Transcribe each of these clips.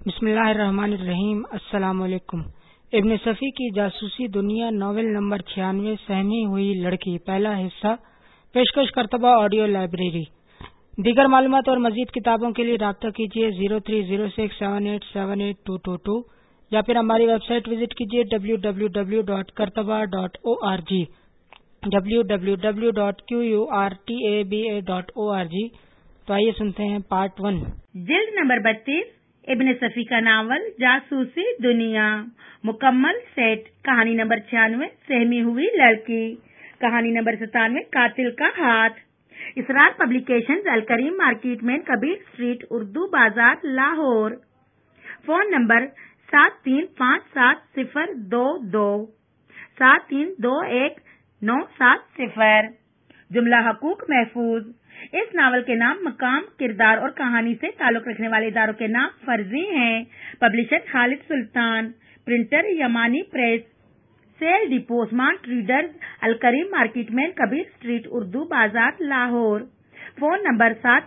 بسم اللہ الرحمن الرحیم۔ السلام علیکم۔ ابن صفی کی جاسوسی دنیا ناول نمبر 96 سہمی ہوئی لڑکی پہلا حصہ پیشکش کرتبہ آڈیو لائبریری۔ دیگر معلومات اور مزید کتابوں کے لیے رابطہ کیجیے 0306787822 یا پھر ہماری ویب سائٹ وزٹ کیجیے www.kartaba.org www.qurtaba.org۔ تو آئیے سنتے ہیں پارٹ 1۔ جلد نمبر 32 ابن صفی کا ناول جاسوسی دنیا، مکمل سیٹ۔ کہانی نمبر 96 سہمی ہوئی لڑکی۔ کہانی نمبر 97 قاتل کا ہاتھ۔ Israr publications, Al Karim market main, Kabir street, Urdu Bazaar, Lahore. Phone number 735722 73219770۔ جملہ حقوق محفوظ۔ اس ناول کے نام مقام، کردار اور کہانی سے تعلق رکھنے والے اداروں کے نام فرضی ہیں۔ Publisher Khalid Sultan, printer Yamani press, sale depot Usman traders, Al Karim market main, Kabir street, Urdu Bazaar, Lahore. Phone number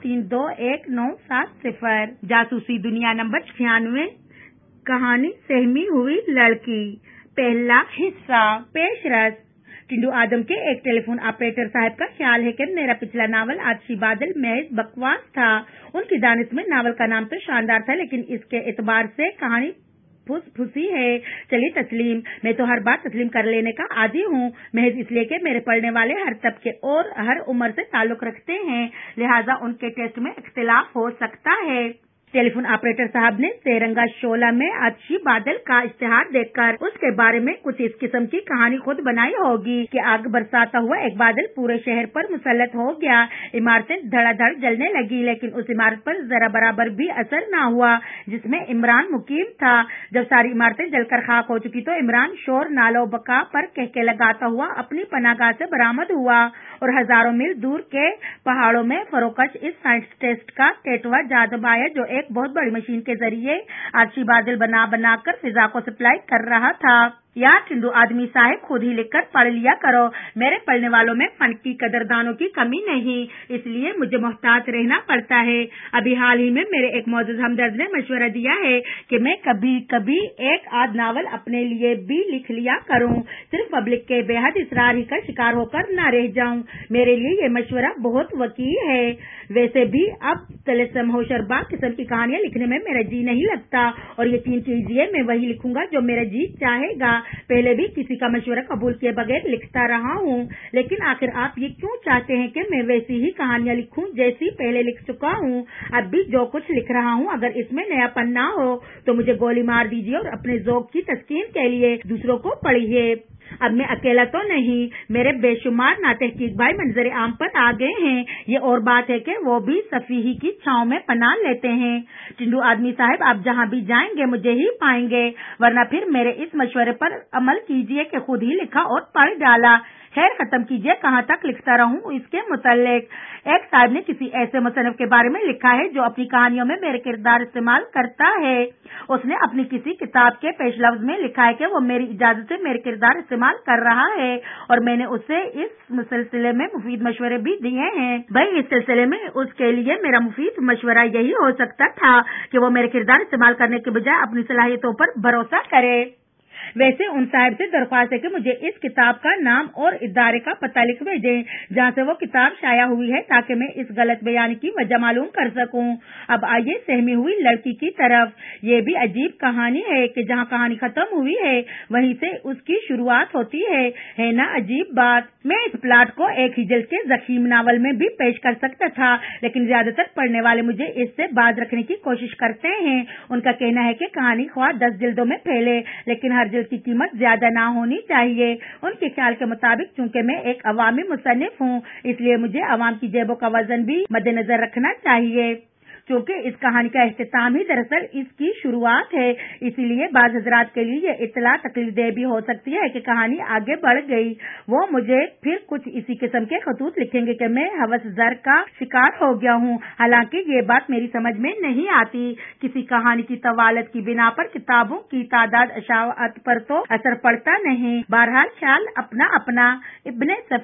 73219770۔ جاسوسی دنیا نمبر 96 کہانی سہمی ہوئی لڑکی پہلا حصہ۔ پیش رس۔ ٹنڈو آدم کے ایک ٹیلی فون آپریٹر صاحب کا خیال ہے کہ میرا پچھلا ناول آتشی بادل محض بکواس تھا۔ ان کی دانش میں ناول کا نام تو شاندار تھا، لیکن اس کے اعتبار سے کہانی پھس پھسی ہے۔ چلیے تسلیم، میں تو ہر بات تسلیم کر لینے کا عادی ہوں، محض اس لیے کہ میرے پڑھنے والے ہر طبقے اور ہر عمر سے تعلق رکھتے ہیں، لہٰذا ان کے ٹیسٹ میں اختلاف ہو سکتا ہے۔ ٹیلی فون آپریٹر صاحب نے سیرنگا شعلہ میں آتشی بادل کا اشتہار دیکھ کر اس کے بارے میں کچھ اس قسم کی کہانی خود بنائی ہوگی کہ آگ برساتا ہوا ایک بادل پورے شہر پر مسلط ہو گیا، عمارتیں دھڑا دھڑ جلنے لگی، لیکن اس عمارت پر ذرا برابر بھی اثر نہ ہوا جس میں عمران مقیم تھا۔ جب ساری عمارتیں جل کر خاک ہو چکی تو عمران شور نالہ و بکا پر کہکے لگاتا ہوا اپنی پناہ گاہ سے برآمد ہوا اور ہزاروں میل دور کے پہاڑوں میں فروکش اس سائنٹسٹ کا ٹیٹوا جاذب آیا جو ایک بہت بڑی مشین کے ذریعے آتشی بادل بنا کر فضا کو سپلائی کر رہا تھا۔ یار ٹنڈو آدمی صاحب، خود ہی لکھ کر پڑھ لیا کرو، میرے پڑھنے والوں میں فن کی قدردانوں کی کمی نہیں، اس لیے مجھے محتاط رہنا پڑتا ہے۔ ابھی حال ہی میں میرے ایک معزز ہمدرد نے مشورہ دیا ہے کہ میں کبھی کبھی ایک آدھ ناول اپنے لیے بھی لکھ لیا کروں، صرف پبلک کے بے حد اصرار ہی کا شکار ہو کر نہ رہ جاؤں۔ میرے لیے یہ مشورہ بہت وقیع ہے۔ ویسے بھی اب طلسم ہوشربا قسم کی کہانیاں لکھنے میں میرا جی نہیں لگتا، اور یقین کیجیے میں وہی لکھوں گا جو میرا جی چاہے گا۔ پہلے بھی کسی کا مشورہ قبول کیے بغیر لکھتا رہا ہوں، لیکن آخر آپ یہ کیوں چاہتے ہیں کہ میں ویسی ہی کہانیاں لکھوں جیسی پہلے لکھ چکا ہوں؟ اب بھی جو کچھ لکھ رہا ہوں اگر اس میں نیا پن نہ ہو تو مجھے گولی مار دیجیے اور اپنے ذوق کی تسکین کے لیے دوسروں کو پڑھیے۔ اب میں اکیلا تو نہیں، میرے بے شمار ناتحقیق بھائی منظر عام پر آ گئے ہیں۔ یہ اور بات ہے کہ وہ بھی صفی کی چھاؤں میں پناہ لیتے ہیں۔ ٹنڈو آدمی صاحب، آپ جہاں بھی جائیں گے مجھے ہی پائیں گے، ورنہ پھر میرے اس مشورے پر عمل کیجیے کہ خود ہی لکھا اور پڑھ ڈالا۔ خیر ختم کیجیے، کہاں تک لکھتا رہوں اس کے متعلق۔ ایک صاحب نے کسی ایسے مصنف کے بارے میں لکھا ہے جو اپنی کہانیوں میں میرے کردار استعمال کرتا ہے۔ اس نے اپنی کسی کتاب کے پیش لفظ میں لکھا ہے کہ وہ میری اجازت سے میرے کردار استعمال کر رہا ہے، اور میں نے اسے اس سلسلے میں مفید مشورے بھی دیے ہیں۔ بھائی، اس سلسلے میں اس کے لیے میرا مفید مشورہ یہی ہو سکتا تھا کہ وہ میرے کردار استعمال کرنے کے بجائے اپنی صلاحیتوں پر بھروسہ کرے۔ ویسے ان صاحب سے درخواست ہے کہ مجھے اس کتاب کا نام اور ادارے کا پتہ لکھ بھیجیں جہاں سے وہ کتاب شائع ہوئی ہے، تاکہ میں اس غلط بیانی کی وجہ معلوم کر سکوں۔ اب آئیے سہمی ہوئی لڑکی کی طرف۔ یہ بھی عجیب کہانی ہے کہ جہاں کہانی ختم ہوئی ہے وہیں سے اس کی شروعات ہوتی ہے نا عجیب بات۔ میں اس پلاٹ کو ایک ہی جلد کے زخیم ناول میں بھی پیش کر سکتا تھا، لیکن زیادہ تر پڑھنے والے مجھے اس سے باز رکھنے کی کوشش کرتے ہیں۔ ان کا کہنا ہے کہ کہانی خواہ 10 جلدوں میں پھیلے، لیکن ہر جلد کی قیمت زیادہ نہ ہونی چاہیے۔ ان کے خیال کے مطابق چونکہ میں ایک عوامی مصنف ہوں، اس لیے مجھے عوام کی جیبوں کا وزن بھی مد نظر رکھنا چاہیے۔ چونکہ اس کہانی کا اختتام ہی دراصل اس کی شروعات ہے، اسی لیے بعض حضرات کے لیے یہ اطلاع تکلیف دہ بھی ہو سکتی ہے کہ کہانی آگے بڑھ گئی۔ وہ مجھے پھر کچھ اسی قسم کے خطوط لکھیں گے کہ میں ہوس زر کا شکار ہو گیا ہوں، حالانکہ یہ بات میری سمجھ میں نہیں آتی۔ کسی کہانی کی طوالت کی بنا پر کتابوں کی تعداد اشاعت پر تو اثر پڑتا نہیں۔ بہرحال خیال اپنا اپنا۔ ابن صفی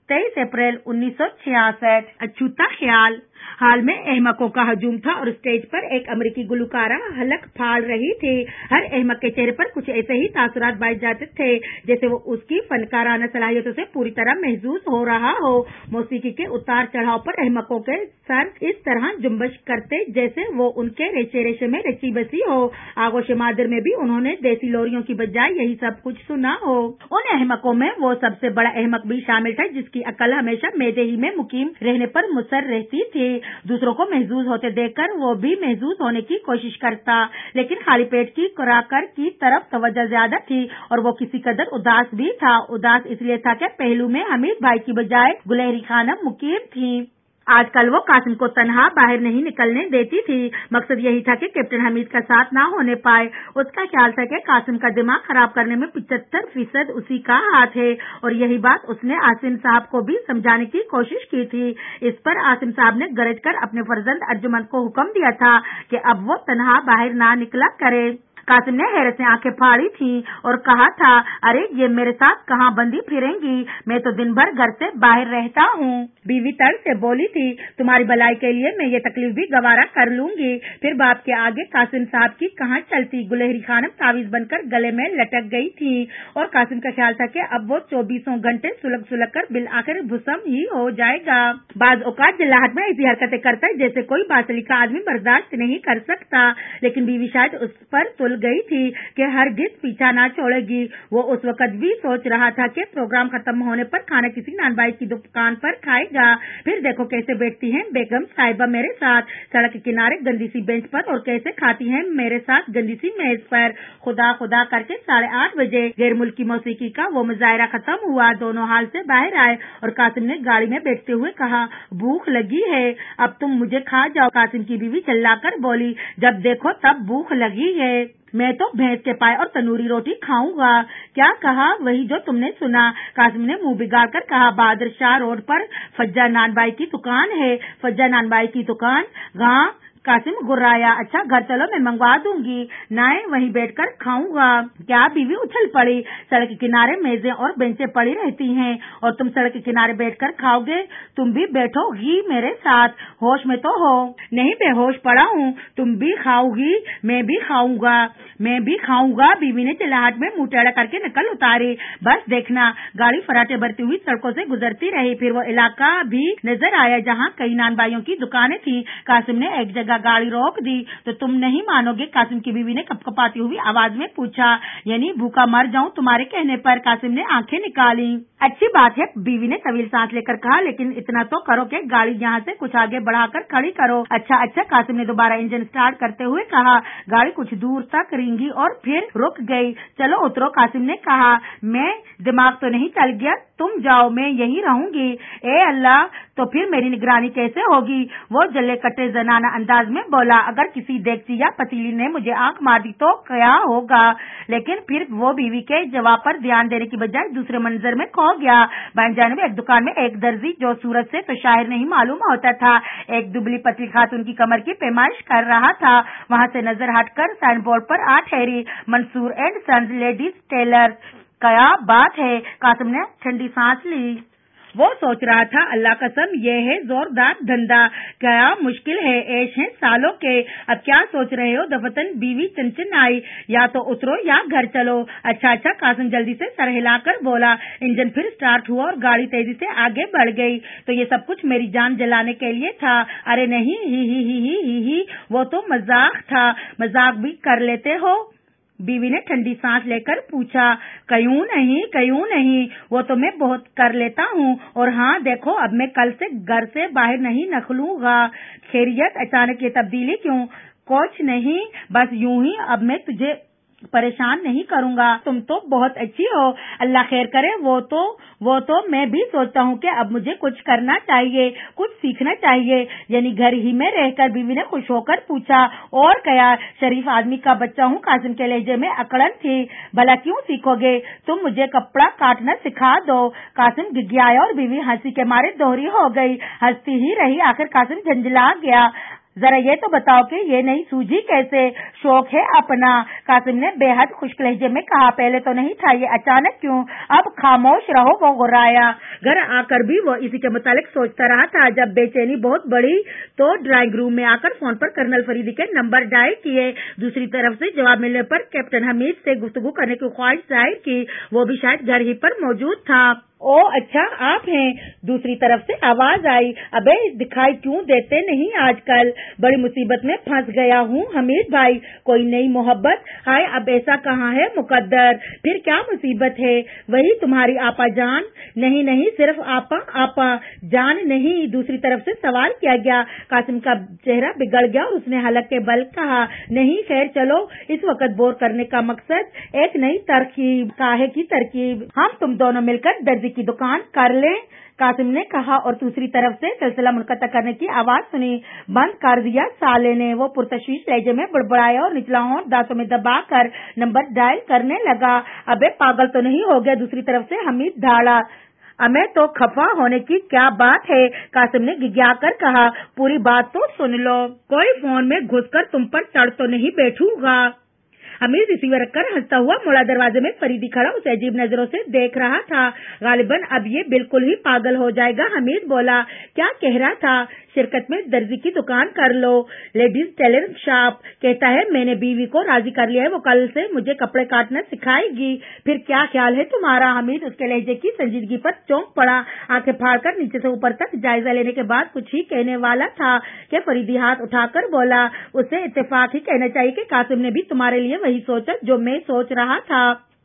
23 अप्रैल 1966। अछूता ख्याल। हाल में अहमकों का हजूम था और स्टेज पर एक अमेरिकी गुलकारा हलक फाड़ रही थी। हर अहमक के चेहरे पर कुछ ऐसे ही तासुरात बाज जाते थे जैसे वो उसकी फनकाराना सलाहियतों से पूरी तरह महसूस हो रहा हो। मौसीकी के उतार चढ़ाव पर अहमकों के सर इस तरह जुम्बश करते जैसे वो उनके रेशे रेशे में रची बसी हो। आगोश मादर में भी उन्होंने देसी लोरियों की बजाय यही सब कुछ सुना हो। उन अहमकों में वो सबसे बड़ा अहमक भी शामिल था जिसकी अकल हमेशा मेदे ही में मुकीम रहने पर मुसर रहती थी। दूसरों को महसूस होते देखकर वो भी महसूस होने की कोशिश करता, लेकिन खाली पेट की खुराकर की तरफ तवज्जो ज्यादा थी और वो किसी कदर उदास भी था। उदास इसलिए था कि पहलू में हमीद भाई की बजाय गुलहरी खानम मुकीम थी। आजकल वो कासिम को तन्हा बाहर नहीं निकलने देती थी। मकसद यही था कि कैप्टन हमीद का साथ ना होने पाए। उसका ख्याल था कि कासिम का दिमाग खराब करने में 75% उसी का हाथ है और यही बात उसने आसिम साहब को भी समझाने की कोशिश की थी। इस पर आसिम साहब ने गरज कर अपने फर्जंद अर्जुमंद को हुक्म दिया था कि अब वो तन्हा बाहर ना निकला करे। कासिम ने हैरत से आंखें फाड़ी थी और कहा था, अरे ये मेरे साथ कहाँ बंदी फिरेंगी, मैं तो दिन भर घर से बाहर रहता हूँ। बीवी तर्ज से बोली थी, तुम्हारी भलाई के लिए मैं ये तकलीफ भी गवारा कर लूंगी। फिर बाप के आगे कासिम साहब की कहाँ चलती। गुलहरी खानम तावीज बनकर गले में लटक गई थी और कासिम का ख्याल था कि अब वो 24 घंटे सुलग कर बिल आखिर भुसम ही हो जाएगा। बाज औकात जिल्लाहट में ऐसी हरकतें करता है जैसे कोई बासली का आदमी बर्दाश्त नहीं कर सकता, लेकिन बीवी शायद उस पर तुल गई थी कि हरगिज पीछा ना छोड़ेगी। वो उस वक्त भी सोच रहा था कि प्रोग्राम खत्म होने पर खाना किसी नानबाई की दुकान पर खाएगा। फिर देखो कैसे बैठती हैं बेगम साहिबा मेरे साथ सड़क के किनारे गंदी सी बेंच पर और कैसे खाती हैं मेरे साथ गंदी सी मेज पर। खुदा खुदा करके 8:30 बजे गैर मुल्की मौसीकी का वो मुजाहरा खत्म हुआ। दोनों हाल से बाहर आए और कासिम ने गाड़ी में बैठते हुए कहा, भूख लगी है, अब तुम मुझे खा जाओ। कासिम की बीवी चिल्लाकर बोली, जब देखो तब भूख लगी है, मैं तो भैंस के पाए और तंदूरी रोटी खाऊंगा। क्या कहा? वही जो तुमने सुना। कासिम ने मुंह बिगाड़ कर कहा, बहादुर शाह रोड पर फज्जा नानबाई की दुकान है। फज्जा नानबाई की दुकान? हाँ। कासिम गुर्राया, अच्छा घर चलो मैं मंगवा दूंगी। नाए वहीं बैठकर खाऊंगा। क्या? बीवी उछल पड़ी। सड़क के किनारे मेजें और बेंचें पड़ी रहती हैं और तुम सड़क के किनारे बैठकर खाओगे? तुम भी बैठोगी मेरे साथ? होश में तो हो? नहीं बेहोश पड़ा हूँ। तुम भी खाओगी? मैं भी खाऊंगा। मैं भी खाऊंगा। बीवी ने चिल्लाहट में मुंह टेढ़ा करके नकल उतारी। बस देखना। गाड़ी फराटे भरती हुई सड़कों से गुजरती रही। फिर वो इलाका भी नजर आया जहाँ कई नानबाइयों की दुकानें थी। कासिम ने एक जगह गाड़ी रोक दी तो तुम नहीं मानोगे, कासिम की बीवी ने कपकपाती हुई आवाज में पूछा, यानी भूखा मर जाऊं तुम्हारे कहने पर? कासिम ने आंखें निकाली। अच्छी बात है, बीवी ने तवील सांस लेकर कहा, लेकिन इतना तो करो कि गाड़ी यहाँ से कुछ आगे बढ़ाकर खड़ी करो। अच्छा अच्छा, कासिम ने दोबारा इंजन स्टार्ट करते हुए कहा। गाड़ी कुछ दूर तक रेंगी और फिर रुक गई। चलो उतरो, कासिम ने कहा। मैं दिमाग तो नहीं चल गया? तुम जाओ, मैं यहीं रहूंगी। ए अल्लाह, तो फिर मेरी निगरानी कैसे होगी? वो जले कटे जनाना अंदाज में बोला। अगर किसी देगची या पतीली ने मुझे आंख मार दी तो क्या होगा? लेकिन फिर वो बीवी के जवाब पर ध्यान देने की बजाय दूसरे मंजर में खो गया। बाएं जानिब एक दुकान में एक दर्जी, जो सूरत से तो शायर नहीं मालूम होता था, एक दुबली पतली खातून की कमर की पैमाइश कर रहा था। वहाँ से नजर हटकर साइन बोर्ड पर आ ठहरी, Mansoor and sons ladies tailor. क्या बात है? कासिम ने ठंडी सांस ली। वो सोच रहा था, अल्लाह कसम ये है जोरदार धंधा, क्या मुश्किल है, ऐश है सालों के। अब क्या सोच रहे हो? दफतन बीवी चंचन आई, या तो उतरो या घर चलो। अच्छा अच्छा, कासिम जल्दी से सर हिलाकर बोला। इंजन फिर स्टार्ट हुआ और गाड़ी तेजी से आगे बढ़ गई। तो ये सब कुछ मेरी जान जलाने के लिए था? अरे नहीं, ही, वो तो मजाक था। मजाक भी कर लेते हो? बीवी ने ठंडी सांस लेकर पूछा। क्यों नहीं, वो तो मैं बहुत कर लेता हूँ। और हाँ देखो, अब मैं कल से घर से बाहर नहीं निकलूंगा। खैरियत? अचानक ये तब्दीली क्यों? कुछ नहीं, बस यूं ही। अब मैं तुझे परेशान नहीं करूंगा। तुम तो बहुत अच्छी हो, अल्लाह खैर करे। वो तो मैं भी सोचता हूँ कि अब मुझे कुछ करना चाहिए, कुछ सीखना चाहिए, यानी घर ही में रहकर। बीवी ने खुश होकर पूछा। और क्या? शरीफ आदमी का बच्चा हूँ। कासिम के लहजे में अकड़न थी। भला क्यों सीखोगे? तुम मुझे कपड़ा काटना सिखा दो। कासिम गिगियाया और बीवी हंसी के मारे दोहरी हो गई। हंसती ही रही। आखिर कासिम झंझला गया। जरा ये तो बताओ कि ये नहीं सूझी कैसे? शौक है अपना। कासिम ने बेहद खुश्क लहजे में कहा, पहले तो नहीं था, ये अचानक क्यों? अब खामोश रहो, वो गुर्राया। घर आकर भी वो इसी के मुतालिक सोचता रहा था। जब बेचैनी बहुत बढ़ी तो ड्राइंग रूम में आकर फोन पर कर्नल फरीदी के नंबर डायल किए। दूसरी तरफ से जवाब मिलने पर कैप्टन हमीद से गुफ्तगू करने की ख्वाहिश जाहिर की। वो भी शायद घर ही पर मौजूद था। ओ अच्छा, आप हैं? दूसरी तरफ से आवाज आई। अबे दिखाई क्यों देते नहीं आजकल? बड़ी मुसीबत में फंस गया हूँ हमीद भाई। कोई नई मोहब्बत? हाय, अब ऐसा कहाँ है मुकद्दर? फिर क्या मुसीबत है? वही तुम्हारी आपा जान? नहीं, सिर्फ आपा जान नहीं। दूसरी तरफ से सवाल किया गया। कासिम का चेहरा बिगड़ गया और उसने हलक के बल कहा, नहीं खैर चलो, इस वक्त बोर करने का मकसद एक नई तरकीब, काहे की तरकीब? हम तुम दोनों मिलकर दर्जी की दुकान कर लें, कासिम ने कहा और दूसरी तरफ से सिलसिला मुनक़ता करने की आवाज सुनी। बंद कर दिया साले ने। वो पुरतशवीश लहजे में बड़बड़ाया और निचला होंठ दांतों में दबाकर नंबर डायल करने लगा। अबे पागल तो नहीं हो गया? दूसरी तरफ से हमीद ढाला। हमें तो खफा होने की क्या बात है? कासिम ने गिग्याकर कहा, पूरी बात तो सुन लो। कोई फोन में घुसकर तुम पर चढ़ तो नहीं बैठूंगा। हमीद रिसीवर रखकर हंसता हुआ मुड़ा। दरवाजे में फरीदी खड़ा उसे अजीब नजरों से देख रहा था। गालिबन अब ये बिल्कुल ही पागल हो जाएगा। हमीद बोला, क्या कह रहा था? शिरकत में दर्जी की दुकान कर लो, लेडीज टेलर शॉप। कहता है मैंने बीवी को राजी कर लिया है, वो कल से मुझे कपड़े काटना सिखाएगी। फिर क्या ख्याल है तुम्हारा? हमीद उसके लहजे की संजीदगी पर चौंक पड़ा। आंखें फाड़कर नीचे से ऊपर तक जायजा लेने के बाद कुछ ही कहने वाला था कि फरीदी हाथ उठाकर बोला, उसे इत्तेफाक ही कहना चाहिए कि कासिम ने भी तुम्हारे लिए वही सोचा जो मैं सोच रहा था।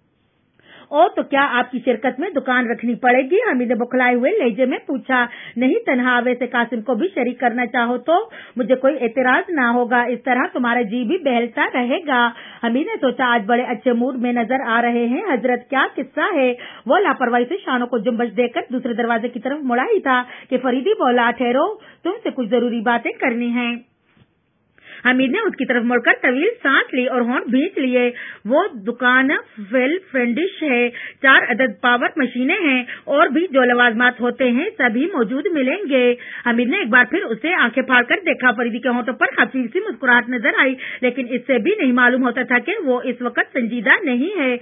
ओ तो क्या आपकी शिरकत में दुकान रखनी पड़ेगी? हमीद ने बुखलाए हुए लहजे में पूछा। नहीं, तन्हावे से कासिम को भी शरीक करना चाहो तो मुझे कोई एतराज ना होगा। इस तरह तुम्हारा जी भी बहलता रहेगा। हमीद ने सोचा, आज बड़े अच्छे मूड में नजर आ रहे हैं हजरत, क्या किस्सा है? वो लापरवाही से शानों को जुम्बश देकर दूसरे दरवाजे की तरफ मुड़ा ही था कि फरीदी बोला, ठहरो, तुमसे कुछ जरूरी बातें करनी है। हमीद ने उसकी तरफ मुड़कर तवील सांस ली और होंठ भींच लिए। वो दुकान वेल फ्रेंडिश है, 4 अदद पावर मशीनें हैं और भी जो लवाजमात होते हैं सभी मौजूद मिलेंगे। हमीद ने एक बार फिर उसे आंखें फाड़कर देखा। फरीदी के होंठों पर हफीफ सी मुस्कुराहट नजर आई, लेकिन इससे भी नहीं मालूम होता था कि वो इस वक्त संजीदा नहीं है।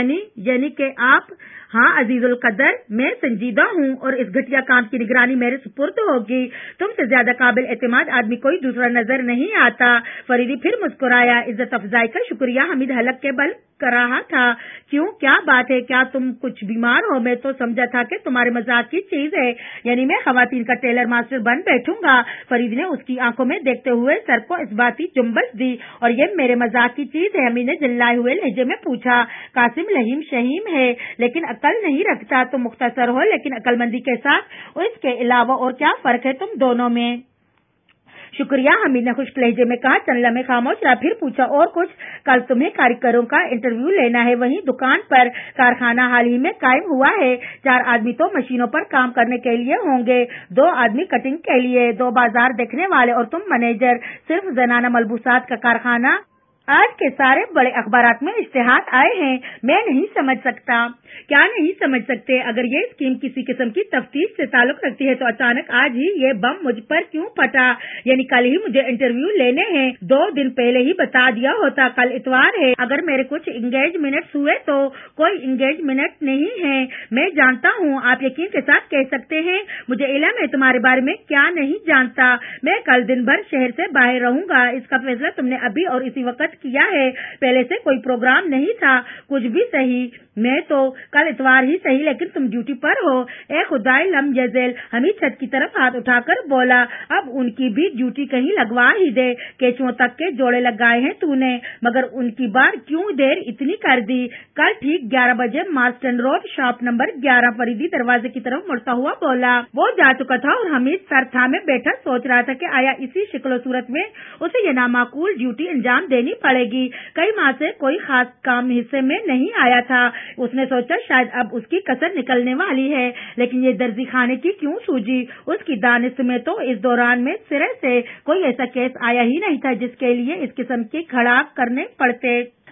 यानी कि आप? हाँ अजीजुल कदर, मैं संजीदा हूँ और इस घटिया काम की निगरानी मेरे सुपुर्द होगी। तुमसे ज्यादा काबिल एतमाद आदमी कोई दूसरा नजर नहीं आता। फरीदी फिर मुस्कुराया। इज्जत अफजाई का शुक्रिया। हमीद हलक के बल कर रहा था। क्यों, क्या बात है? क्या तुम कुछ बीमार हो? मैं तो समझा था कि तुम्हारे मजाक की चीज है। यानी मैं खवातीन का टेलर मास्टर बन बैठूंगा। फरीद ने उसकी आंखों में देखते हुए सर को इस बात की जुम्बश दी। और ये मेरे मजाक की चीज है? हमीद ने चिल्लाए हुए लहजे में पूछा। कासिम लहीम शहीम है लेकिन अकल नहीं रखता। तुम मुख्तसर हो लेकिन अकलमंदी के साथ, और इसके अलावा और क्या फर्क है तुम दोनों में? शुक्रिया, हमीद ने खुश्क लहजे में कहा। चंद लम्हे खामोश रहा, फिर पूछा, और कुछ? कल तुम्हें कारीगरों का इंटरव्यू लेना है वहीं दुकान पर। कारखाना हाल ही में कायम हुआ है। 4 आदमी तो मशीनों पर काम करने के लिए होंगे, 2 आदमी कटिंग के लिए, 2 बाजार देखने वाले और तुम मैनेजर। सिर्फ जनाना मलबूसात का कारखाना। आज के सारे बड़े अखबारात में इश्तिहार आए हैं। मैं नहीं समझ सकता। क्या नहीं समझ सकते? अगर ये स्कीम किसी किस्म की तफ्तीश से ताल्लुक रखती है तो अचानक आज ही ये बम मुझ पर क्यों फटा? यानी कल ही मुझे इंटरव्यू लेने हैं, 2 दिन पहले ही बता दिया होता। कल इतवार है, अगर मेरे कुछ इंगेजमेंट हुए तो। कोई इंगेजमेंट नहीं है, मैं जानता हूँ। आप यकीन के साथ कह सकते हैं मुझे इल्म है तुम्हारे बारे में। क्या नहीं जानता? मैं कल दिन भर शहर से बाहर रहूंगा। इसका फैसला तुमने अभी और इसी वक्त किया है, पहले से कोई प्रोग्राम नहीं था। कुछ भी सही, मैं तो कल इतवार ही सही, लेकिन तुम ड्यूटी पर हो। ए खुदाई लम यज़ल, हमीद छत की तरफ हाथ उठाकर बोला, अब उनकी भी ड्यूटी कहीं लगवा ही दे। केचुओं तक के जोड़े लगाए हैं तूने, मगर उनकी बार क्यों देर इतनी कर दी? कल ठीक 11 बजे Marston road, shop number 11। Faridi दरवाजे की तरफ मुड़ता हुआ बोला। वो जा चुका था और हमीद सर थामे बैठा सोच रहा था कि आया इसी शक्ल सूरत में उसे ये नामाकूल ड्यूटी अंजाम देनी पड़ेगी। कई माह से कोई खास काम हिस्से में नहीं आया था। उसने सोचा शायद अब उसकी कसर निकलने वाली है, लेकिन ये दर्जी खाने की क्यों सूझी? उसकी दानिश में तो इस दौरान में सिरे से कोई ऐसा केस आया ही नहीं था जिसके लिए इस किस्म के खड़ा करने पड़ते।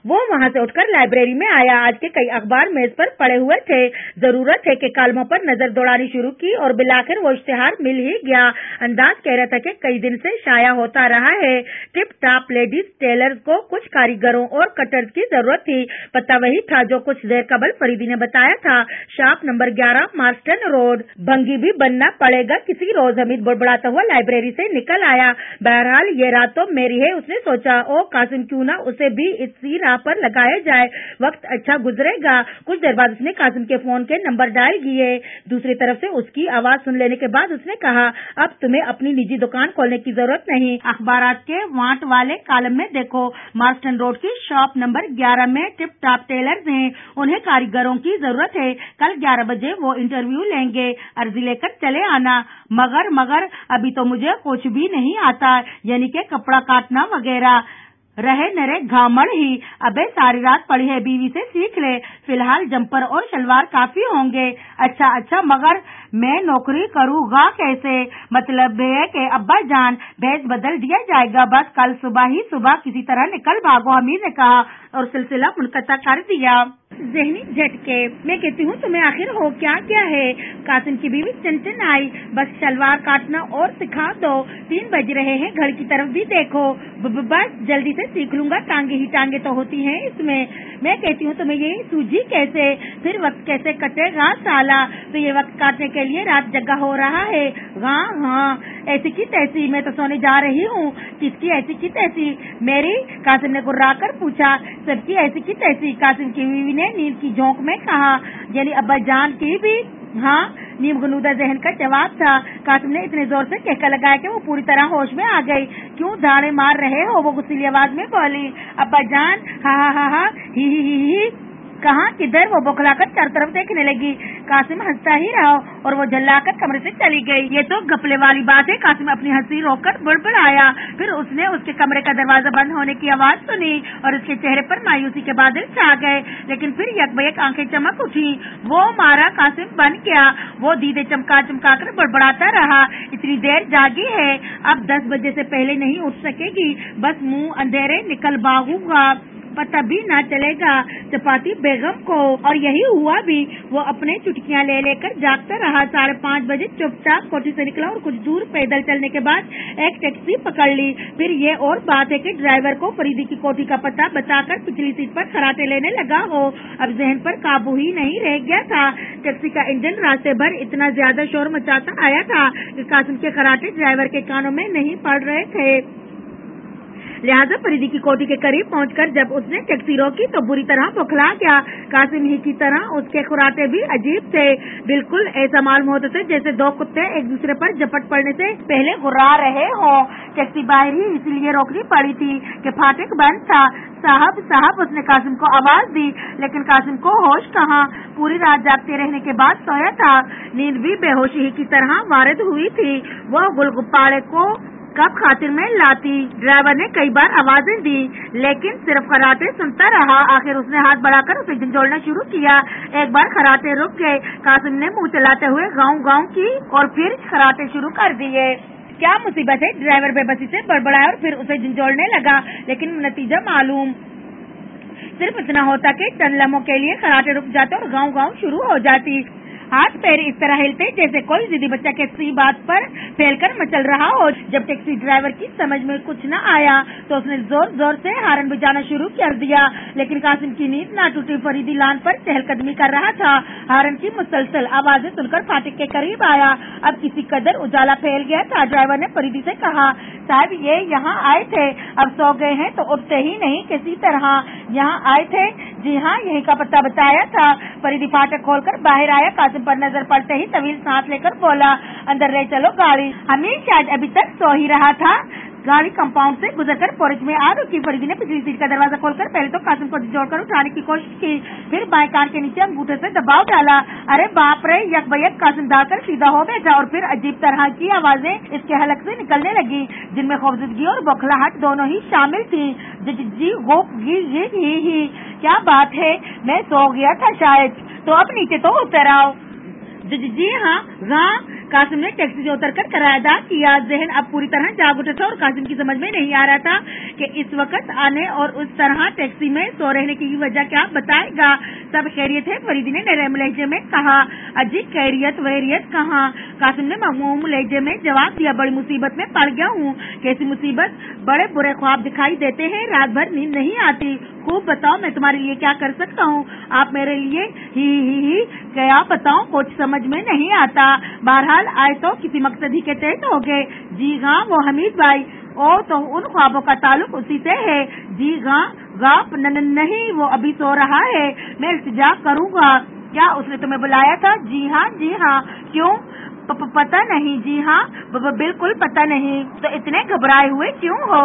वो वहाँ से उठकर लाइब्रेरी में आया। आज के कई अखबार मेज पर पड़े हुए थे। जरूरत है कि कॉलमों पर नजर दौड़ानी शुरू की और बिलाखिर वो इश्तिहार मिल ही गया। अंदाज कह रहा था कि कई दिन से शाया होता रहा है। टिप टॉप लेडीज टेलर्स को कुछ कारीगरों और कटर्स की जरूरत थी। पता वही था जो कुछ देर कबल फरीदी ने बताया था, शॉप नंबर 11 मार्स्टन रोड। भंगी भी बनना पड़ेगा किसी रोज। हमीद बड़बड़ाता हुआ लाइब्रेरी से निकल आया। बहरहाल ये रात तो मेरी है, उसने सोचा। ओ कासिम, क्यों ना उसे भी इसी राह पर लगाया जाए, वक्त अच्छा गुजरेगा। कुछ देर बाद उसने कासिम के फोन के नंबर डायल किए। दूसरी तरफ से उसकी आवाज सुन लेने के बाद उसने कहा, अब तुम्हें अपनी निजी दुकान खोलने की जरूरत नहीं। अखबारात के वांट वाले कॉलम में देखो, मार्स्टन रोड की शॉप नंबर 11 में टिप टॉप टेलर्स हैं। उन्हें कारीगरों की जरूरत है। कल 11 बजे वो इंटरव्यू लेंगे। अर्जी लेकर चले आना। मगर अभी तो मुझे कुछ भी नहीं आता, यानी कि कपड़ा काटना वगैरह। रहे नरे घामड़ ही। अबे सारी रात पड़ी है, बीवी से सीख ले। फिलहाल जंपर और शलवार काफी होंगे। अच्छा, मगर मैं नौकरी करूँगा कैसे? मतलब है कि अब्बा जान, भेज बदल दिया जाएगा। बस कल सुबह ही किसी तरह निकल भागो, हमीद ने कहा और सिलसिला मुनक़ता कर दिया। ज़हनी झटके। मैं कहती हूँ तुम्हें आखिर हो क्या है? कासिम की बीवी चिंतित आई। बस शलवार काटना और सिखा दो। 3 बज रहे हैं, घर की तरफ भी देखो। बस जल्दी से सीख लूंगा, टांगे ही टांगे तो होती हैं इसमें। मैं कहती हूँ तुम्हें यही सूझी कैसे? फिर वक्त कैसे कटेगा साला? तो ये वक्त काटने के लिए रात जगा हो रहा है। हाँ, ऐसी की तैसी। मैं तो सोने जा रही हूँ। किसकी ऐसी की तैसी? मेरी? कासिम ने गुर्रा कर पूछा। सबकी ऐसी की तैसी, कासिम की बीवी ने नींद की झोंक में कहा। यानी अब्बा जान की भी? हाँ, नीम गनूदा जहन का जवाब था। कासिम ने इतने जोर से कहका लगाया कि वो पूरी तरह होश में आ गई। क्यों धाड़े मार रहे हो? वो गुस्सीली आवाज में बोली। अब्बा जान, हा, ही। कहाँ, किधर? वो बौखलाकर चारों तरफ देखने लगी। कासिम हंसता ही रहा और वो झल्लाकर कमरे से चली गई। ये तो घपले वाली बात है। कासिम अपनी हंसी रोककर बड़बड़ाया। फिर उसने उसके कमरे का दरवाजा बंद होने की आवाज सुनी और उसके चेहरे पर मायूसी के बादल छा गए। लेकिन फिर यकबयक आंखें चमक उठी। वो मारा कासिम बन गया। वो दीदे चमका कर बड़बड़ाता रहा। इतनी देर जागी है, अब 10 बजे से पहले नहीं उठ सकेगी। बस मुंह अंधेरे निकल भागूंगा, पता भी ना चलेगा चपाती बेगम को। और यही हुआ भी। वो अपने चुटकियां ले लेकर जागता रहा। 5:30 बजे चुपचाप कोठी से निकला और कुछ दूर पैदल चलने के बाद एक टैक्सी पकड़ ली। फिर ये और बात है कि ड्राइवर को फरीदी की कोठी का पता बताकर पिछली सीट पर खराटे लेने लगा हो। अब जहन पर काबू ही नहीं रह गया था। टैक्सी का इंजन रास्ते भर इतना ज्यादा शोर मचाता आया था कि कासिम के खराटे ड्राइवर के कानों में नहीं पड़ रहे थे। लिहाजा फरीदी की कोठी के करीब पहुंचकर जब उसने टैक्सी रोकी तो बुरी तरह बौखला गया। कासिम ही की तरह उसके खुराटे भी अजीब थे। बिल्कुल ऐसा मालूम होते थे जैसे 2 कुत्ते एक दूसरे पर झपट पड़ने से पहले गुर्रा रहे हो। टैक्सी बाहर ही इसलिए रोकनी पड़ी थी कि फाटक बंद था। साहब, उसने कासिम को आवाज दी, लेकिन कासिम को होश कहाँ। पूरी रात जागते रहने के बाद सोया था। नींद भी बेहोशी ही की तरह वारिद हुई थी। वह गुलगुप्पाड़े को कब खातिर में लाती। ड्राइवर ने कई बार आवाजें दी, लेकिन सिर्फ खराटे सुनता रहा। आखिर उसने हाथ बढ़ाकर उसे झंझोड़ना शुरू किया। एक बार खराटे रुक गए। कासिम ने मुंह चलाते हुए गाँव की और फिर खराटे शुरू कर दिए। क्या मुसीबत है? ड्राइवर बेबसी से बड़बड़ाया और फिर उसे झंझोड़ने लगा, लेकिन नतीजा मालूम। सिर्फ इतना होता कि चंद लम्हों के लिए खराटे रुक जाते और गाँव शुरू हो जाती। हाथ पैर इस तरह हिलते जैसे कोई जिद्दी बच्चा किसी बात पर फैलकर मचल रहा हो। जब टैक्सी ड्राइवर की समझ में कुछ न आया तो उसने जोर से हारन बजाना शुरू कर दिया, लेकिन कासिम की नींद ना टूटी। फरीदी लान पर चहलकदमी कर रहा था। हारन की मुसलसल आवाजें सुनकर फाटक के करीब आया। अब किसी कदर उजाला फैल गया था। ड्राइवर ने फरीदी से कहा, साहब ये यहाँ आए थे, अब सो गए हैं तो उठते ही नहीं किसी तरह। यहाँ आए थे? जी हाँ, यही का पता बताया था। फरीदी फाटक खोलकर बाहर आया। कासिम पर नजर पड़ते ही तवील सांस लेकर बोला, अंदर ले चलो गाड़ी। हमीद शायद अभी तक सो ही रहा था। गाड़ी कंपाउंड से गुजरकर पोर्च में आ रुकी। फरीदी ने पिछली सीट का दरवाजा खोलकर पहले तो कासिम को जोड़कर उठाने की कोशिश की, फिर बाएं कान के नीचे अंगूठे से दबाव डाला। अरे बाप रे! यकबयक कासिम दाकर सीधा हो बैठा और फिर अजीब तरह की आवाजें इसके हलक से निकलने लगी, जिनमें खौफजदगी और बौखलाहट दोनों ही शामिल थी। जी ही क्या बात है? मैं सो गया था शायद, तो अब नीचे तो उतर आओ। जी हाँ, قاسم نے ٹیکسی سے اتر کر کرایہ ادا کیا۔ ذہن اب پوری طرح جاگ اٹھا تھا اور قاسم کی سمجھ میں نہیں آ رہا تھا کہ اس وقت آنے اور اس طرح ٹیکسی میں سو رہنے کی وجہ کیا بتائے گا۔ سب خیریت ہے، فریدی نے نرم لہجے میں کہا۔ اجی خیریت ویریت کہاں؟ قاسم نے مغموم لہجے میں جواب دیا۔ بڑی مصیبت میں پڑ گیا ہوں۔ کیسی مصیبت؟ بڑے برے خواب دکھائی دیتے ہیں، رات بھر نیند نہیں آتی۔ خوب بتاؤ، میں تمہارے لیے کیا کر سکتا ہوں؟ آپ میرے لیے ہی کیا بتاؤں، کچھ سمجھ میں نہیں آتا۔ بہرحال آئے تو کسی مقصد ہی کے تحت ہو گئے۔ جی ہاں، وہ حمید بھائی، تو ان خوابوں کا تعلق اسی سے ہے۔ جی ہاں، غاپ نہیں، وہ ابھی سو رہا ہے۔ میں التجا کروں گا، کیا اس نے تمہیں بلایا تھا؟ جی ہاں، کیوں؟ پتہ نہیں۔ جی ہاں، بالکل پتہ نہیں۔ تو اتنے گھبرائے ہوئے کیوں ہو؟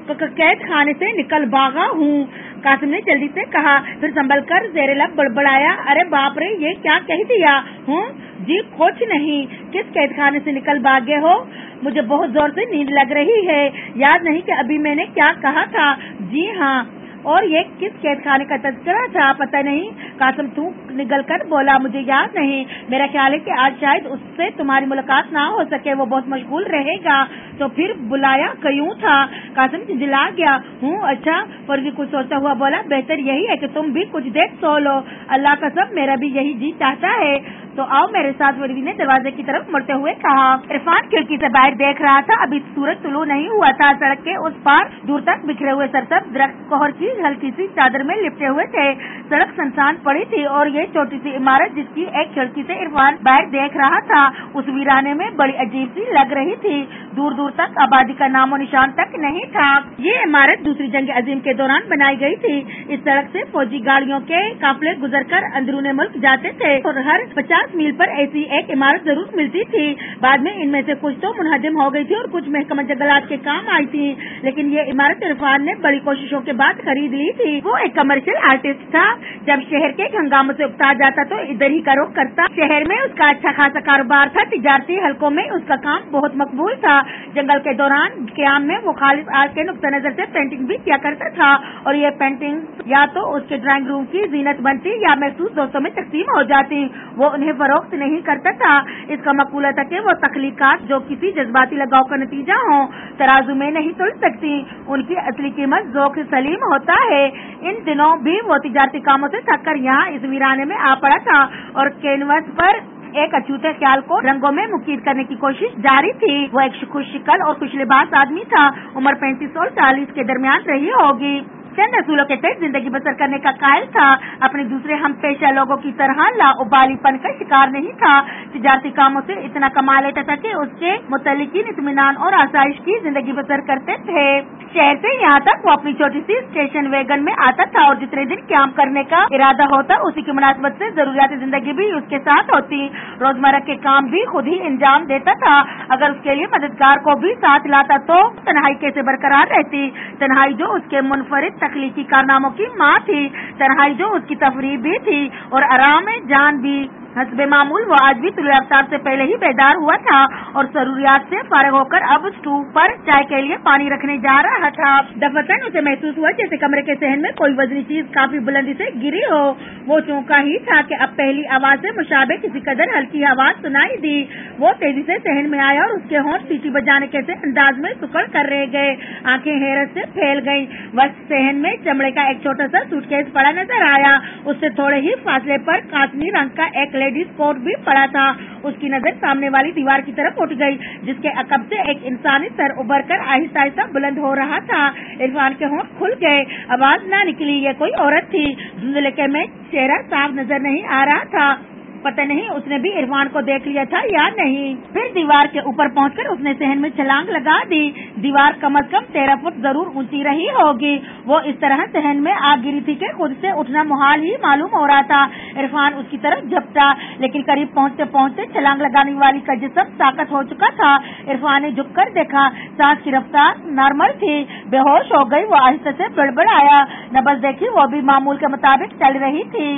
قید خانے سے نکل بھاگا ہوں، قاسم نے جلدی سے کہا، پھر سنبھل کر زیر لب بڑبڑایا، ارے باپ رے، یہ کیا کہہ دیا ہوں؟ جی کچھ نہیں۔ کس قید خانے سے نکل بھاگے ہو؟ مجھے بہت زور سے نیند لگ رہی ہے، یاد نہیں کہ ابھی میں نے کیا کہا تھا۔ جی ہاں، اور یہ کس قید خانے کا تذکرہ تھا؟ پتہ نہیں، قاسم تو نگل کر بولا، مجھے یاد نہیں۔ میرا خیال ہے کہ آج شاید اس سے تمہاری ملاقات نہ ہو سکے، وہ بہت مشغول رہے گا۔ تو پھر بلایا کیوں تھا؟ قاسم جھنجھلا گیا۔ اچھا، فریدی کچھ سوچتا ہوا بولا، بہتر یہی ہے کہ تم بھی کچھ دیر سو لو، اللہ کا سب میرا بھی یہی جی چاہتا ہے۔ تو آؤ میرے ساتھ، فریدی نے دروازے کی طرف مڑتے ہوئے کہا۔ عرفان کھڑکی سے باہر دیکھ رہا تھا، ابھی سورج طلوع نہیں ہوا تھا۔ سڑک کے اس پار دور تک بکھرے ہوئے سرسبز درخت کوہر کی ہلکی سی چادر میں لپٹے ہوئے تھے۔ سڑک سنسان پڑی تھی اور یہ چھوٹی سی عمارت جس کی ایک کھڑکی سے عرفان باہر دیکھ رہا تھا اس ویرانے میں بڑی عجیب سی لگ رہی تھی۔ دور دور تک آبادی کا نام و نشان تک نہیں تھا۔ یہ عمارت دوسری جنگ عظیم کے دوران بنائی گئی تھی۔ اس سڑک سے فوجی گاڑیوں کے قافلے گزر کر اندرون ملک جاتے تھے اور ہر 50 میل پر ایسی ایک عمارت ضرور ملتی تھی۔ بعد میں ان میں سے کچھ تو منہدم ہو گئی تھی اور کچھ محکمہ جنگلات کے کام آئی تھی، لیکن یہ عمارت عرفان نے بڑی کوششوں کے بعد خرید لی تھی۔ وہ ایک کمرشل آرٹسٹ تھا، جب شہر کے ہنگاموں سے اکتا جاتا تو ادھر ہی کا رخ کرتا۔ شہر میں اس کا اچھا خاصا کاروبار تھا، تجارتی حلقوں میں اس کا کام بہت مقبول تھا۔ جنگل کے دوران قیام میں وہ خالص آرٹ کے نقطہ نظر سے پینٹنگ بھی کیا کرتا تھا اور یہ پینٹنگ یا تو اس کے ڈرائنگ روم کی زینت بنتی یا محسوس دوستوں میں تقسیم ہو جاتی، وہ انہیں فروخت نہیں کرتا تھا۔ اس کا مقولہ تھا کہ وہ تخلیقات جو کسی جذباتی لگاؤ کا نتیجہ ہوں ترازو میں نہیں تل سکتی، ان کی اصلی قیمت ذوق سلیم ہوتا ہے۔ ان دنوں بھی وہ تجارتی کاموں سے تھک کر یہاں اس ویرانے میں آ پڑا تھا اور کینوس پر ایک اچھوتے خیال کو رنگوں میں مقید کرنے کی کوشش جاری تھی۔ وہ ایک خوش شکل اور خوش لباس آدمی تھا، عمر 35 اور 40 کے درمیان رہی ہوگی۔ چند اصولوں کے تحت زندگی بسر کرنے کا قائل تھا، اپنے دوسرے ہم پیشہ لوگوں کی طرح لاابالی پن کا شکار نہیں تھا۔ تجارتی کاموں سے اتنا کما لیتا تھا کہ اس کے متعلقین اطمینان اور آسائش کی زندگی بسر کرتے تھے۔ شہر سے یہاں تک وہ اپنی چھوٹی سی اسٹیشن ویگن میں آتا تھا اور جتنے دن قیام کرنے کا ارادہ ہوتا اسی کی مناسبت سے ضروریات زندگی بھی اس کے ساتھ ہوتی۔ روزمرہ کے کام بھی خود ہی انجام دیتا تھا۔ اگر اس کے لیے مددگار کو بھی ساتھ لاتا تو تنہائی کیسے برقرار رہتی؟ تنہائی جو اس کے منفرد تخلیقی کارناموں کی ماں تھی، تنہائی جو اس کی تفریح بھی تھی اور آرام جان بھی۔ حسب معمول وہ آج بھی طلوع آفتاب سے پہلے ہی بیدار ہوا تھا اور ضروریات سے فارغ ہو کر اب اسٹوو پر چائے کے لیے پانی رکھنے جا رہا تھا۔ دفعتاً اسے محسوس ہوا جیسے کمرے کے صحن میں کوئی وزنی چیز کافی بلندی سے گری ہو۔ وہ چونکا ہی تھا کہ اب پہلی آواز سے مشابہ کسی قدر ہلکی آواز سنائی دی۔ وہ تیزی سے صحن میں آیا اور اس کے ہونٹ سیٹی بجانے کیسے انداز میں سکڑ کر رہ گئے، آنکھیں حیرت سے پھیل گئیں۔ وسط صحن میں چمڑے کا ایک چھوٹا سا سوٹ کیس پڑا نظر آیا، اس سے تھوڑے ہی فاصلے پر کاسنی رنگ کا ایک لیڈیز کوٹ بھی پڑا تھا۔ اس کی نظر سامنے والی دیوار کی طرف اٹھ گئی جس کے عقب سے ایک انسانی سر ابھر کر آہستہ آہستہ بلند ہو رہا تھا۔ عرفان کے ہونٹ کھل گئے، آواز نہ نکلی۔ یہ کوئی عورت تھی، دھندلے میں چہرہ صاف نظر نہیں آ رہا تھا، پتہ نہیں اس نے بھی عرفان کو دیکھ لیا تھا یا نہیں۔ پھر دیوار کے اوپر پہنچ کر اس نے صحن میں چھلانگ لگا دی۔ دیوار کم از کم 13 فٹ ضرور اونچی رہی ہوگی۔ وہ اس طرح صحن میں آ گری تھی کہ خود سے اٹھنا محال ہی معلوم ہو رہا تھا۔ عرفان اس کی طرف جھپٹا، لیکن قریب پہنچتے پہنچتے چھلانگ لگانے والی کا جسم طاقت ہو چکا تھا۔ عرفان نے جھک کر دیکھا، سانس کی رفتار نارمل تھی۔ بے ہوش ہو گئی، وہ آہستہ سے بڑبڑایا۔ نبض دیکھی، وہ بھی معمول کے مطابق چل رہی تھی۔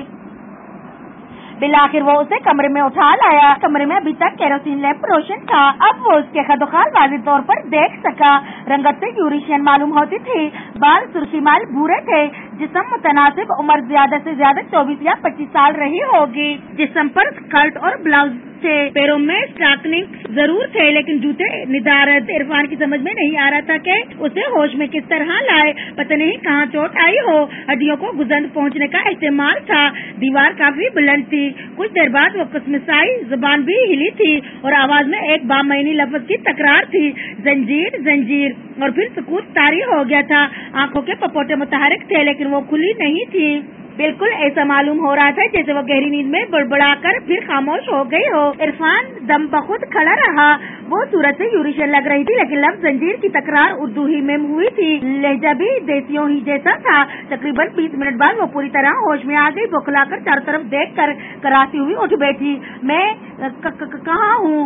بالآخر وہ اسے کمرے میں اٹھا لایا۔ کمرے میں ابھی تک کیروسین لیمپ روشن تھا، اب وہ اس کے خدوخال واضح طور پر دیکھ سکا۔ رنگت سے یوریشین معلوم ہوتی تھی، بال سرخی مائل بھورے تھے، جسم متناسب، عمر زیادہ سے زیادہ 24 یا 25 سال رہی ہوگی۔ جسم پر اسکرٹ اور بلاؤز थे। पैरों में स्टॉकिंग्स जरूर थे, लेकिन जूते निदारद। इरफान की समझ में नहीं आ रहा था कि उसे होश में किस तरह लाए। पता नहीं कहाँ चोट आई हो, हड्डियों को गुजर पहुँचने का इस्तेमाल था। दीवार काफी बुलंद थी। कुछ देर बाद वो कुसमिसाई, जुबान भी हिली थी और आवाज में एक बामईनी लफ्ज की तकरार थी, जंजीर जंजीर। और फिर सुकूत तारी हो गया था। आंखों के पपोटे मुतहरिक थे, लेकिन वो खुली नहीं थी। बिल्कुल ऐसा मालूम हो रहा था जैसे वो गहरी नींद में बड़बड़ाकर फिर खामोश हो गई हो। इरफान दम बखुद खड़ा रहा। वो सूरत से यूरोशियन लग रही थी, लेकिन लफ्ज जंजीर की तकरार उर्दू ही में हुई थी। लहजा भी देसियों ही जैसा था। तकरीबन 20 मिनट बाद वो पूरी तरह होश में आ गई। बौखलाकर चारों तरफ देख कर कराती हुई उठ बैठी। मैं कहाँ हूँ?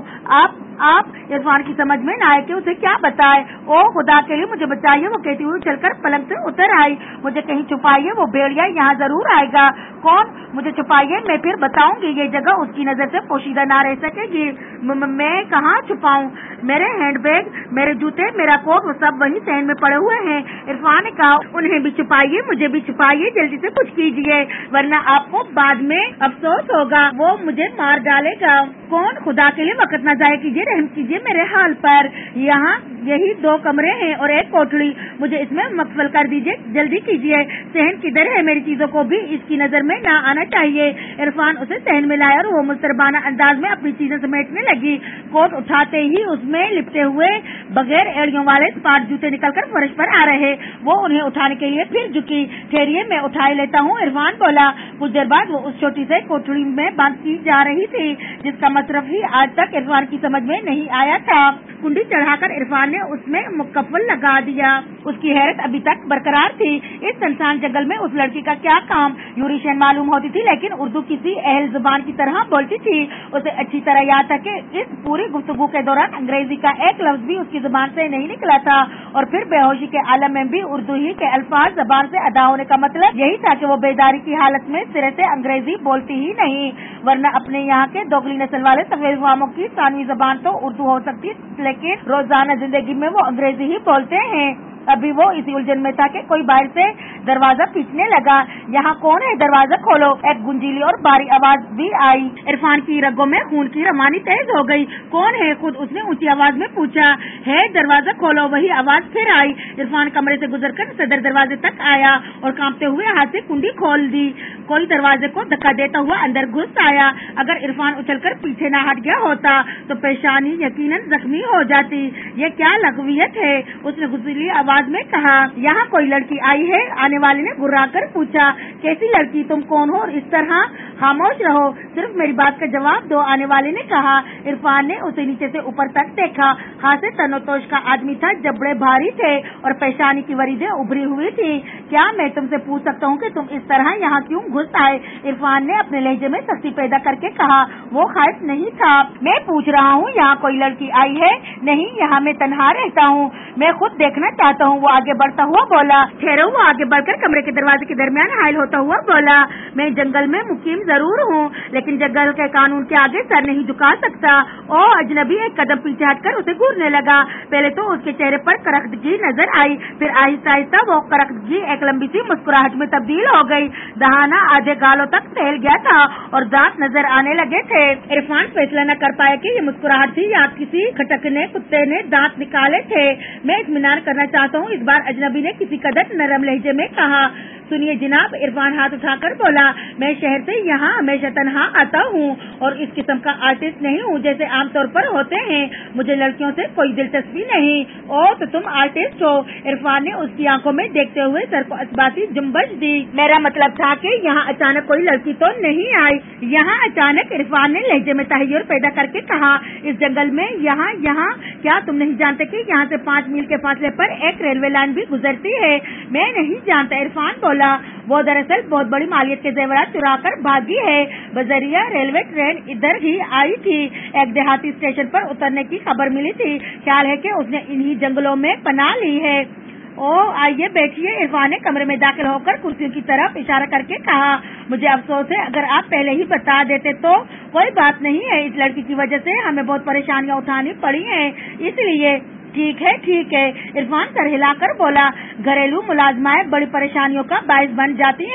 आप इरफान की समझ में न आए कि उसे क्या बताए। ओ खुदा के लिए मुझे बचाइए, वो कहती हुई चलकर पलंग से उतर आई। मुझे कहीं छुपाइए, वो भेड़िया यहाँ जरूर आएगा। कौन? मुझे छुपाइए, मैं फिर बताऊंगी। ये जगह उसकी नजर से पोशीदा ना रह सकेगी। मैं कहाँ छुपाऊं? मेरे हैंडबैग, मेरे जूते, मेरा कोट, वो सब वही सहन में पड़े हुए हैं। इरफान ने कहा, उन्हें भी छुपाइए, मुझे भी छुपाइए, जल्दी से कुछ कीजिए, वरना आपको बाद में अफसोस होगा। वो मुझे मार डालेगा। कौन? खुदा के लिए वक्त न जाया कीजिए, रहम कीजिए मेरे हाल पर। यहाँ यही 2 कमरे हैं और एक कोठड़ी, मुझे इसमें मकफल कर दीजिए, जल्दी कीजिए। सहन किधर है? मेरी चीजों को भी इसकी नजर में ना आना चाहिए। इरफान उसे सहन में लाया और वो मुस्तरबाना अंदाज में अपनी चीजें समेटने लगी। कोट उठाते ही उसमें लिपटे हुए बगैर एड़ियों वाले स्पाट जूते निकलकर फर्श पर आ रहे। वो उन्हें उठाने के लिए फिर झुकी। ठहरिए, मैं उठा लेता हूँ, इरफान बोला। कुछ देर बाद वो उस छोटी से कोठड़ी में बंद की जा रही थी, जिसका मतलब ही आज तक इरफान की समझ में नहीं आया था। कुंडी चढ़ाकर इरफान ने उसमें मुकफ्फल लगा दिया। उसकी हैरत अभी तक बरकरार थी। इस सुनसान जंगल में उस लड़की का क्या काम? यूरोशियन मालूम होती थी, लेकिन उर्दू किसी अहल जुबान की तरह बोलती थी। उसे अच्छी तरह याद था कि इस पूरी गुफ्तगू के दौरान अंग्रेजी का एक लफ्ज भी उसकी जुबान से नहीं निकला था। और फिर बेहोशी के आलम में भी उर्दू ही के अल्फाज जबान से अदा होने का मतलब यही था कि वो बेदारी की हालत में सिरे से अंग्रेजी बोलती ही नहीं। वरना अपने यहाँ के दोगली नस्ल वाले सफेद फामों की सानवी जबान तो उर्दू हो सकती, लेकिन रोजाना जिंदगी में वो अंग्रेजी ही बोलते हैं। अभी वो इसी उलझन में था कि कोई बाहर से दरवाजा पीटने लगा। यहाँ कौन है? दरवाजा खोलो। एक गुंजीली और बारी आवाज भी आई। इरफान की रगों में खून की रवानी तेज हो गई। कौन है? खुद उसने ऊंची आवाज में पूछा। है, दरवाजा खोलो। वही आवाज फिर आई। इरफान कमरे से गुजरकर सदर दरवाजे तक आया और कांपते हुए हाथ से कुंडी खोल दी। कोई दरवाजे को धक्का देता हुआ अंदर घुस आया। अगर इरफान उछलकर पीछे न हट गया होता तो पेशानी यकीनन जख्मी हो जाती। ये क्या लग़वियत है? उसने गुस्सैली आवाज में कहा। यहाँ कोई लड़की आई है? आने वाले ने घुर्राकर पूछा। कैसी लड़की? तुम कौन हो? इस तरह खामोश रहो, सिर्फ मेरी बात का जवाब दो, आने वाले ने कहा। इरफान ने उसे नीचे से ऊपर तक देखा। हाथ से तनोतोश का आदमी था, जबड़े भारी थे और पेशानी की वरीदें उभरी हुई थी। क्या मैं तुमसे पूछ सकता हूँ कि तुम इस तरह यहाँ क्यों घुस आए? इरफान ने अपने लहजे में सख्ती पैदा करके कहा। वो खाइफ नहीं था। मैं पूछ रहा हूँ, यहाँ कोई लड़की आई है? नहीं, यहाँ मैं तन्हा रहता हूँ, मैं खुद देखना चाहता हूँ। वो आगे बढ़ता हुआ बोला। ठहरो। वो आगे बढ़कर कमरे के दरवाजे के दरमियान हायल होता हुआ बोला। मैं जंगल में मुकीम जरूर हूँ, लेकिन जंगल के कानून के आगे सर नहीं झुका सकता। ओ अजनबी एक कदम पीछे हटकर उसे घूरने लगा। पहले तो उसके चेहरे पर करख्तगी नजर आई, फिर आहिस्ता आहिस्ता वो करख्तगी एक लंबी सी मुस्कुराहट में तब्दील हो गई। दहाना आधे गालों तक फैल गया था और दांत नजर आने लगे थे। इरफान फैसला न कर पाया कि ये मुस्कुराहट थी या किसी खटकने कुत्ते ने दांत निकाले थे। मैं इत्मीनान करना चाहता हूँ, इस बार अजनबी ने किसी कदर नरम लहजे में कहा। सुनिए जनाब, इरफान हाथ उठाकर बोला। मैं शहर से यहाँ हमेशा तन्हा आता हूँ और इस किस्म का आर्टिस्ट नहीं हूँ जैसे आमतौर पर होते हैं। मुझे लड़कियों से कोई दिलचस्पी नहीं। ओ तो तुम आर्टिस्ट हो? इरफान ने उसकी आंखों में देखते हुए सर को असबाती जुम्बश दी। मेरा मतलब था कि यहाँ अचानक कोई लड़की तो नहीं आई। यहाँ अचानक? इरफान ने लहजे में तहय्युर पैदा करके कहा। इस जंगल में यहाँ क्या तुम नहीं जानते कि यहाँ से 5 मील के फासले पर एक रेलवे लाइन भी गुजरती है? मैं नहीं जानता, इरफान बोला। वो दरअसल बहुत बड़ी मालियत के जेवरात चुरा कर भागी है। बजरिया रेलवे ट्रेन इधर ही आई थी। एक देहाती स्टेशन पर उतरने की खबर मिली थी। ख्याल है कि उसने इन्हीं जंगलों में पनाह ली है। ओ आइए बैठिए। इरफान ने कमरे में दाखिल होकर कुर्सियों की तरफ इशारा करके कहा। मुझे अफसोस है, अगर आप पहले ही बता देते तो। कोई बात नहीं है, इस लड़की की वजह से हमें बहुत परेशानियां उठानी पड़ी हैं, इसलिए। ठीक है, इरफान सर हिलाकर बोला। घरेलू मुलाजमाएं बड़ी परेशानियों का बायस बन जाती हैं।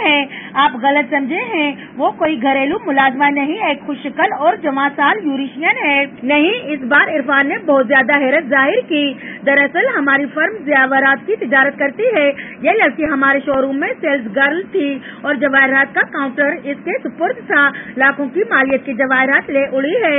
آپ غلط سمجھے ہیں، وہ کوئی گھریلو ملازمہ نہیں، ایک خوش شکل اور جوان سال یوریشین ہے۔ نہیں، اس بار عرفان نے بہت زیادہ حیرت ظاہر کی۔ دراصل ہماری فرم زیورات کی تجارت کرتی ہے۔ یہ لڑکی ہمارے شو روم میں سیلز گرل تھی اور جواہرات کا کاؤنٹر اس کے سپرد تھا۔ لاکھوں کی مالیت کے جواہرات لے اڑی ہے۔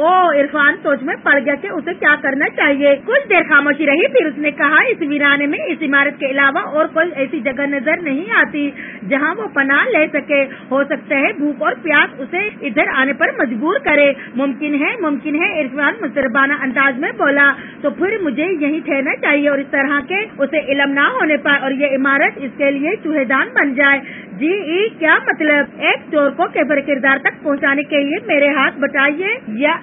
عرفان سوچ میں پڑ گیا کہ اسے کیا کرنا چاہیے۔ کچھ دیر خاموشی رہی، پھر اس نے کہا، اس ویرانے میں اس عمارت کے علاوہ اور کوئی ایسی جگہ نظر نہیں آتی جہاں وہ پناہ لے سکے۔ ہو سکتا ہے بھوک اور پیاس اسے ادھر آنے پر مجبور کرے۔ ممکن ہے عرفان مستربانہ انداز میں بولا، تو پھر مجھے یہیں ٹھہرنا چاہیے اور اس طرح کے اسے علم نہ ہونے پائے اور یہ عمارت اس کے لیے چوہے دان بن جائے۔ جی کیا مطلب؟ ایک چور کو کیفر کردار تک پہنچانے کے لیے میرے ہاتھ بٹائیے،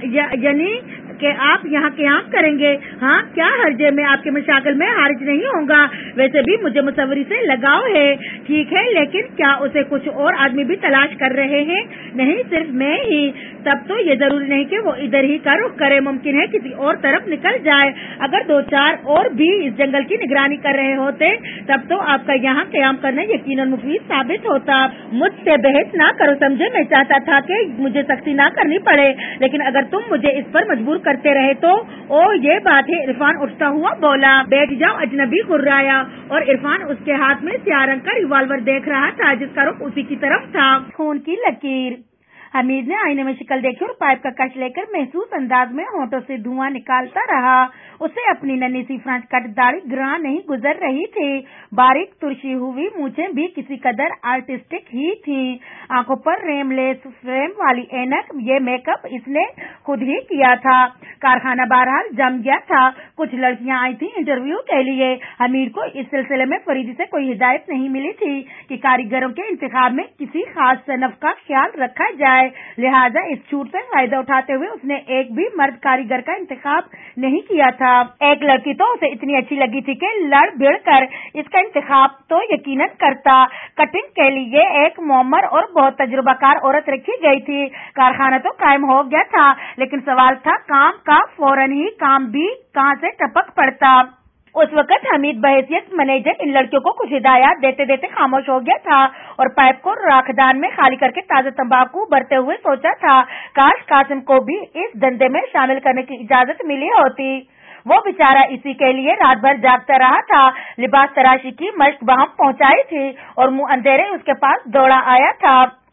یعنی کہ آپ یہاں قیام کریں گے؟ ہاں، کیا حرج ہے؟ میں آپ کے مشاغل میں حارج نہیں ہوں گا۔ ویسے بھی مجھے مصوری سے لگاؤ ہے۔ ٹھیک ہے، لیکن کیا اسے کچھ اور آدمی بھی تلاش کر رہے ہیں؟ نہیں، صرف میں ہی۔ تب تو یہ ضروری نہیں کہ وہ ادھر ہی کا رخ کرے، ممکن ہے کسی اور طرف نکل جائے۔ اگر 2-4 اور بھی اس جنگل کی نگرانی کر رہے ہوتے تب تو آپ کا یہاں قیام کرنا یقیناً مفید ثابت ہوتا۔ مجھ سے بحث نہ کرو، سمجھے؟ میں چاہتا تھا کہ مجھے سختی نہ کرنی پڑے، لیکن اگر تم مجھے اس پر مجبور کرتے رہے تو یہ بات ہے۔ عرفان اٹھتا ہوا بولا۔ بیٹھ جاؤ، اجنبی گھرایا اور عرفان اس کے ہاتھ میں سیاہ رنگ کا ریوالور دیکھ رہا تھا جس کا رخ اسی کی طرف تھا۔ خون کی لکیر۔ حمید نے آئینے میں شکل دیکھی اور پائپ کا کش لے کر محسوس انداز میں ہونٹوں سے دھواں نکالتا رہا۔ اسے اپنی ننھی سی فرانس کٹ داڑھی گراں نہیں گزر رہی تھی، باریک ترشی ہوئی مونچھیں بھی کسی قدر آرٹسٹک ہی تھیں، آنکھوں پر ریم لیس فریم والی اینک۔ یہ میک اپ اس نے خود ہی کیا تھا۔ کارخانہ بہرحال جم گیا تھا۔ کچھ لڑکیاں آئی تھیں انٹرویو کے لیے۔ حمید کو اس سلسلے میں فریدی سے کوئی ہدایت نہیں ملی تھی کہ کاریگروں کے انتخاب میں کسی خاص صنف کا خیال رکھا جائے، لہذا اس چھوٹ سے فائدہ اٹھاتے ہوئے اس نے ایک بھی مرد کاریگر کا انتخاب نہیں کیا تھا۔ ایک لڑکی تو اسے اتنی اچھی لگی تھی کہ لڑ بھڑ کر اس کا انتخاب تو یقیناً کرتا۔ کٹنگ کے لیے ایک معمر اور بہت تجربہ کار عورت رکھی گئی تھی۔ کارخانہ تو قائم ہو گیا تھا، لیکن سوال تھا کام کا، فوراً ہی کام بھی کہاں سے ٹپک پڑتا۔ اس وقت حمید بحیثیت مینیجر ان لڑکیوں کو کچھ ہدایات دیتے دیتے خاموش ہو گیا تھا اور پائپ کو راکھدان میں خالی کر کے تازہ تمباکو بھرتے ہوئے سوچا تھا، کاش قاسم کو بھی اس دھندے میں شامل کرنے کی اجازت ملی ہوتی۔ وہ بیچارہ اسی کے لیے رات بھر جاگتا رہا تھا۔ لباس تراشی کی مشق بہم پہنچائی تھی اور منہ اندھیرے اس کے پاس دوڑا آیا تھا،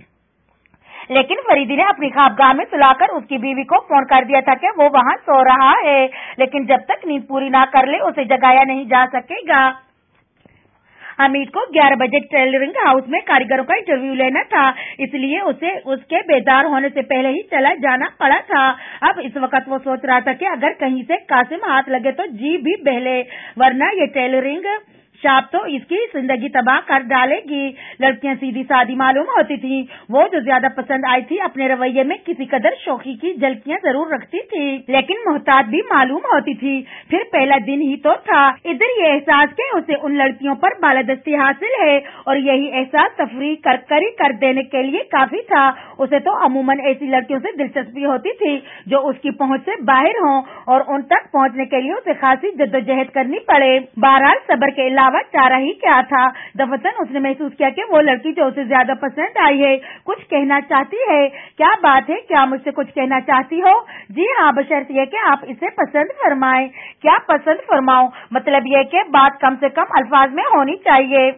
لیکن فریدی نے اپنی خوابگاہ میں سلا کر اس کی بیوی کو فون کر دیا تھا کہ وہ وہاں سو رہا ہے، لیکن جب تک نیند پوری نہ کر لے اسے جگایا نہیں جا سکے گا۔ حمید کو 11 بجے ٹیلرنگ ہاؤس میں کاریگروں کا انٹرویو لینا تھا، اس لیے اسے اس کے بیدار ہونے سے پہلے ہی چلا جانا پڑا تھا۔ اب اس وقت وہ سوچ رہا تھا کہ اگر کہیں سے قاسم ہاتھ لگے تو جی بھی بہلے، ورنہ یہ ٹیلرنگ شاپ تو اس کی زندگی تباہ کر ڈالے گی۔ لڑکیاں سیدھی سادی معلوم ہوتی تھی، وہ جو زیادہ پسند آئی تھی اپنے رویے میں کسی قدر شوخی کی جھلکیاں ضرور رکھتی تھی، لیکن محتاط بھی معلوم ہوتی تھی۔ پھر پہلا دن ہی تو تھا، ادھر یہ احساس کہ اسے ان لڑکیوں پر بالادستی حاصل ہے اور یہی احساس تفریح کر دینے کے لیے کافی تھا۔ اسے تو عموماً ایسی لڑکیوں سے دلچسپی ہوتی تھی جو اس کی پہنچ سے باہر ہوں اور ان تک پہنچنے کے لیے اسے خاصی جدوجہد کرنی پڑے۔ بہرحال صبر کے علاوہ چارہ ہی کیا تھا۔ دفتن اس نے محسوس کیا کہ وہ لڑکی جو اسے زیادہ پسند آئی ہے کچھ کہنا چاہتی ہے۔ کیا بات ہے؟ کیا مجھ سے کچھ کہنا چاہتی ہو؟ جی ہاں، بشرط یہ کہ آپ اسے پسند فرمائیں۔ کیا پسند فرماؤں؟ مطلب یہ کہ بات کم سے کم الفاظ میں ہونی چاہیے۔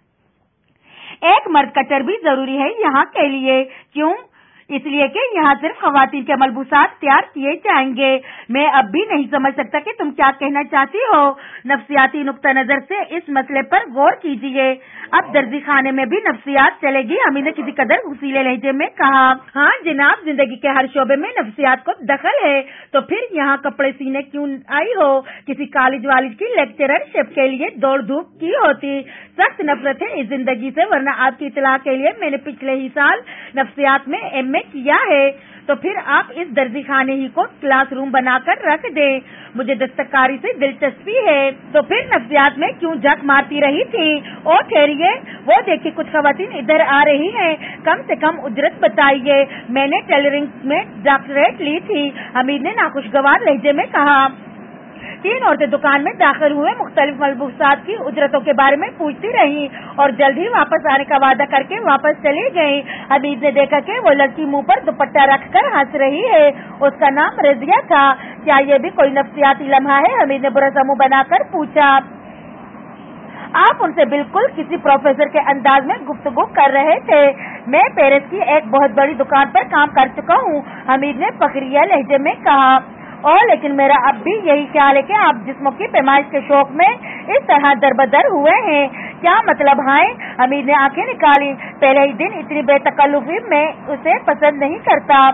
ایک مرد کٹر بھی ضروری ہے یہاں کے لیے۔ کیوں؟ اس لیے کہ یہاں صرف خواتین کے ملبوسات تیار کیے جائیں گے۔ میں اب بھی نہیں سمجھ سکتا کہ تم کیا کہنا چاہتی ہو۔ نفسیاتی نقطہ نظر سے اس مسئلے پر غور کیجیے۔ اب درزی خانے میں بھی نفسیات چلے گی؟ حمید نے کسی قدر غصیلے لہجے میں کہا۔ ہاں جناب، زندگی کے ہر شعبے میں نفسیات کو دخل ہے۔ تو پھر یہاں کپڑے سینے کیوں آئی ہو؟ کسی کالج والج کی لیکچرر شپ کے لیے دوڑ دھوپ کی ہوتی۔ سخت نفرت ہے اس زندگی سے، ورنہ آپ کی اطلاع کے لیے میں نے پچھلے ہی سال نفسیات میں ایم اے کیا ہے۔ تو پھر آپ اس درزی خانے ہی کو کلاس روم بنا کر رکھ دیں۔ مجھے دستکاری سے دلچسپی ہے۔ تو پھر نفسیات میں کیوں جھک مارتی رہی تھی؟ او ٹھہریے، وہ دیکھیے کچھ خواتین ادھر آ رہی ہیں، کم سے کم اجرت بتائیے۔ میں نے ٹیلرنگ میں ڈاکٹریٹ لی تھی، حمید نے ناخوشگوار لہجے میں کہا۔ तीन औरतें दुकान में दाखिल हुए, मुख्तलिफ मलबूसात की उजरतों के बारे में पूछती रही और जल्द ही वापस आने का वादा करके वापस चली गई। हमीद ने देखा कि वो लड़की मुंह पर दुपट्टा रखकर हंस रही है। उसका नाम रजिया था। क्या ये भी कोई नफ्सियाती लम्हा है? हमीद ने बुरा सा मुंह बनाकर पूछा। आप उनसे बिल्कुल किसी प्रोफेसर के अंदाज में गुफ्तगू कर रहे थे। मैं पेरिस की एक बहुत बड़ी दुकान पर काम कर चुका हूँ, हमीद ने फखरिया लहजे में कहा। और लेकिन मेरा अब भी यही ख्याल है कि आप जिस्मों की पैमाइश के शौक में इस तरह दरबदर हुए हैं। क्या मतलब है? हमीद ने आंखें निकाली। पहले ही दिन इतनी बेतकल्लुफी मैं उसे पसंद नहीं करता।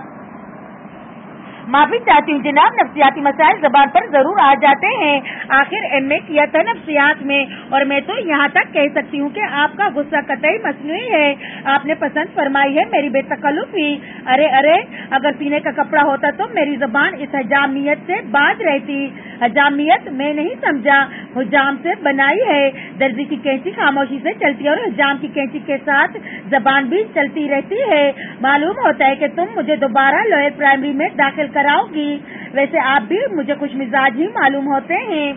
माफी चाहती हूँ जनाब, नफ्सियाती मसाइल जबान पर जरूर आ जाते हैं। आखिर एमए किया था नफ्सियात में और मैं तो यहाँ तक कह सकती हूँ कि आपका गुस्सा कतई मसनूई है। आपने पसंद फरमाई है मेरी बेतकल्लुफी। अरे अगर सीने का कपड़ा होता तो मेरी जबान इस हजामियत से बाज रहती। हजामियत मैं नहीं समझा, हुजाम से बनाई है। दर्जी की कैंची खामोशी से चलती है और हुजाम की कैंची के साथ जबान भी चलती रहती है। मालूम होता है कि तुम मुझे दोबारा लोअर प्राइमरी में दाखिल कराओगी। वैसे आप भी मुझे कुछ मिजाज ही मालूम होते हैं।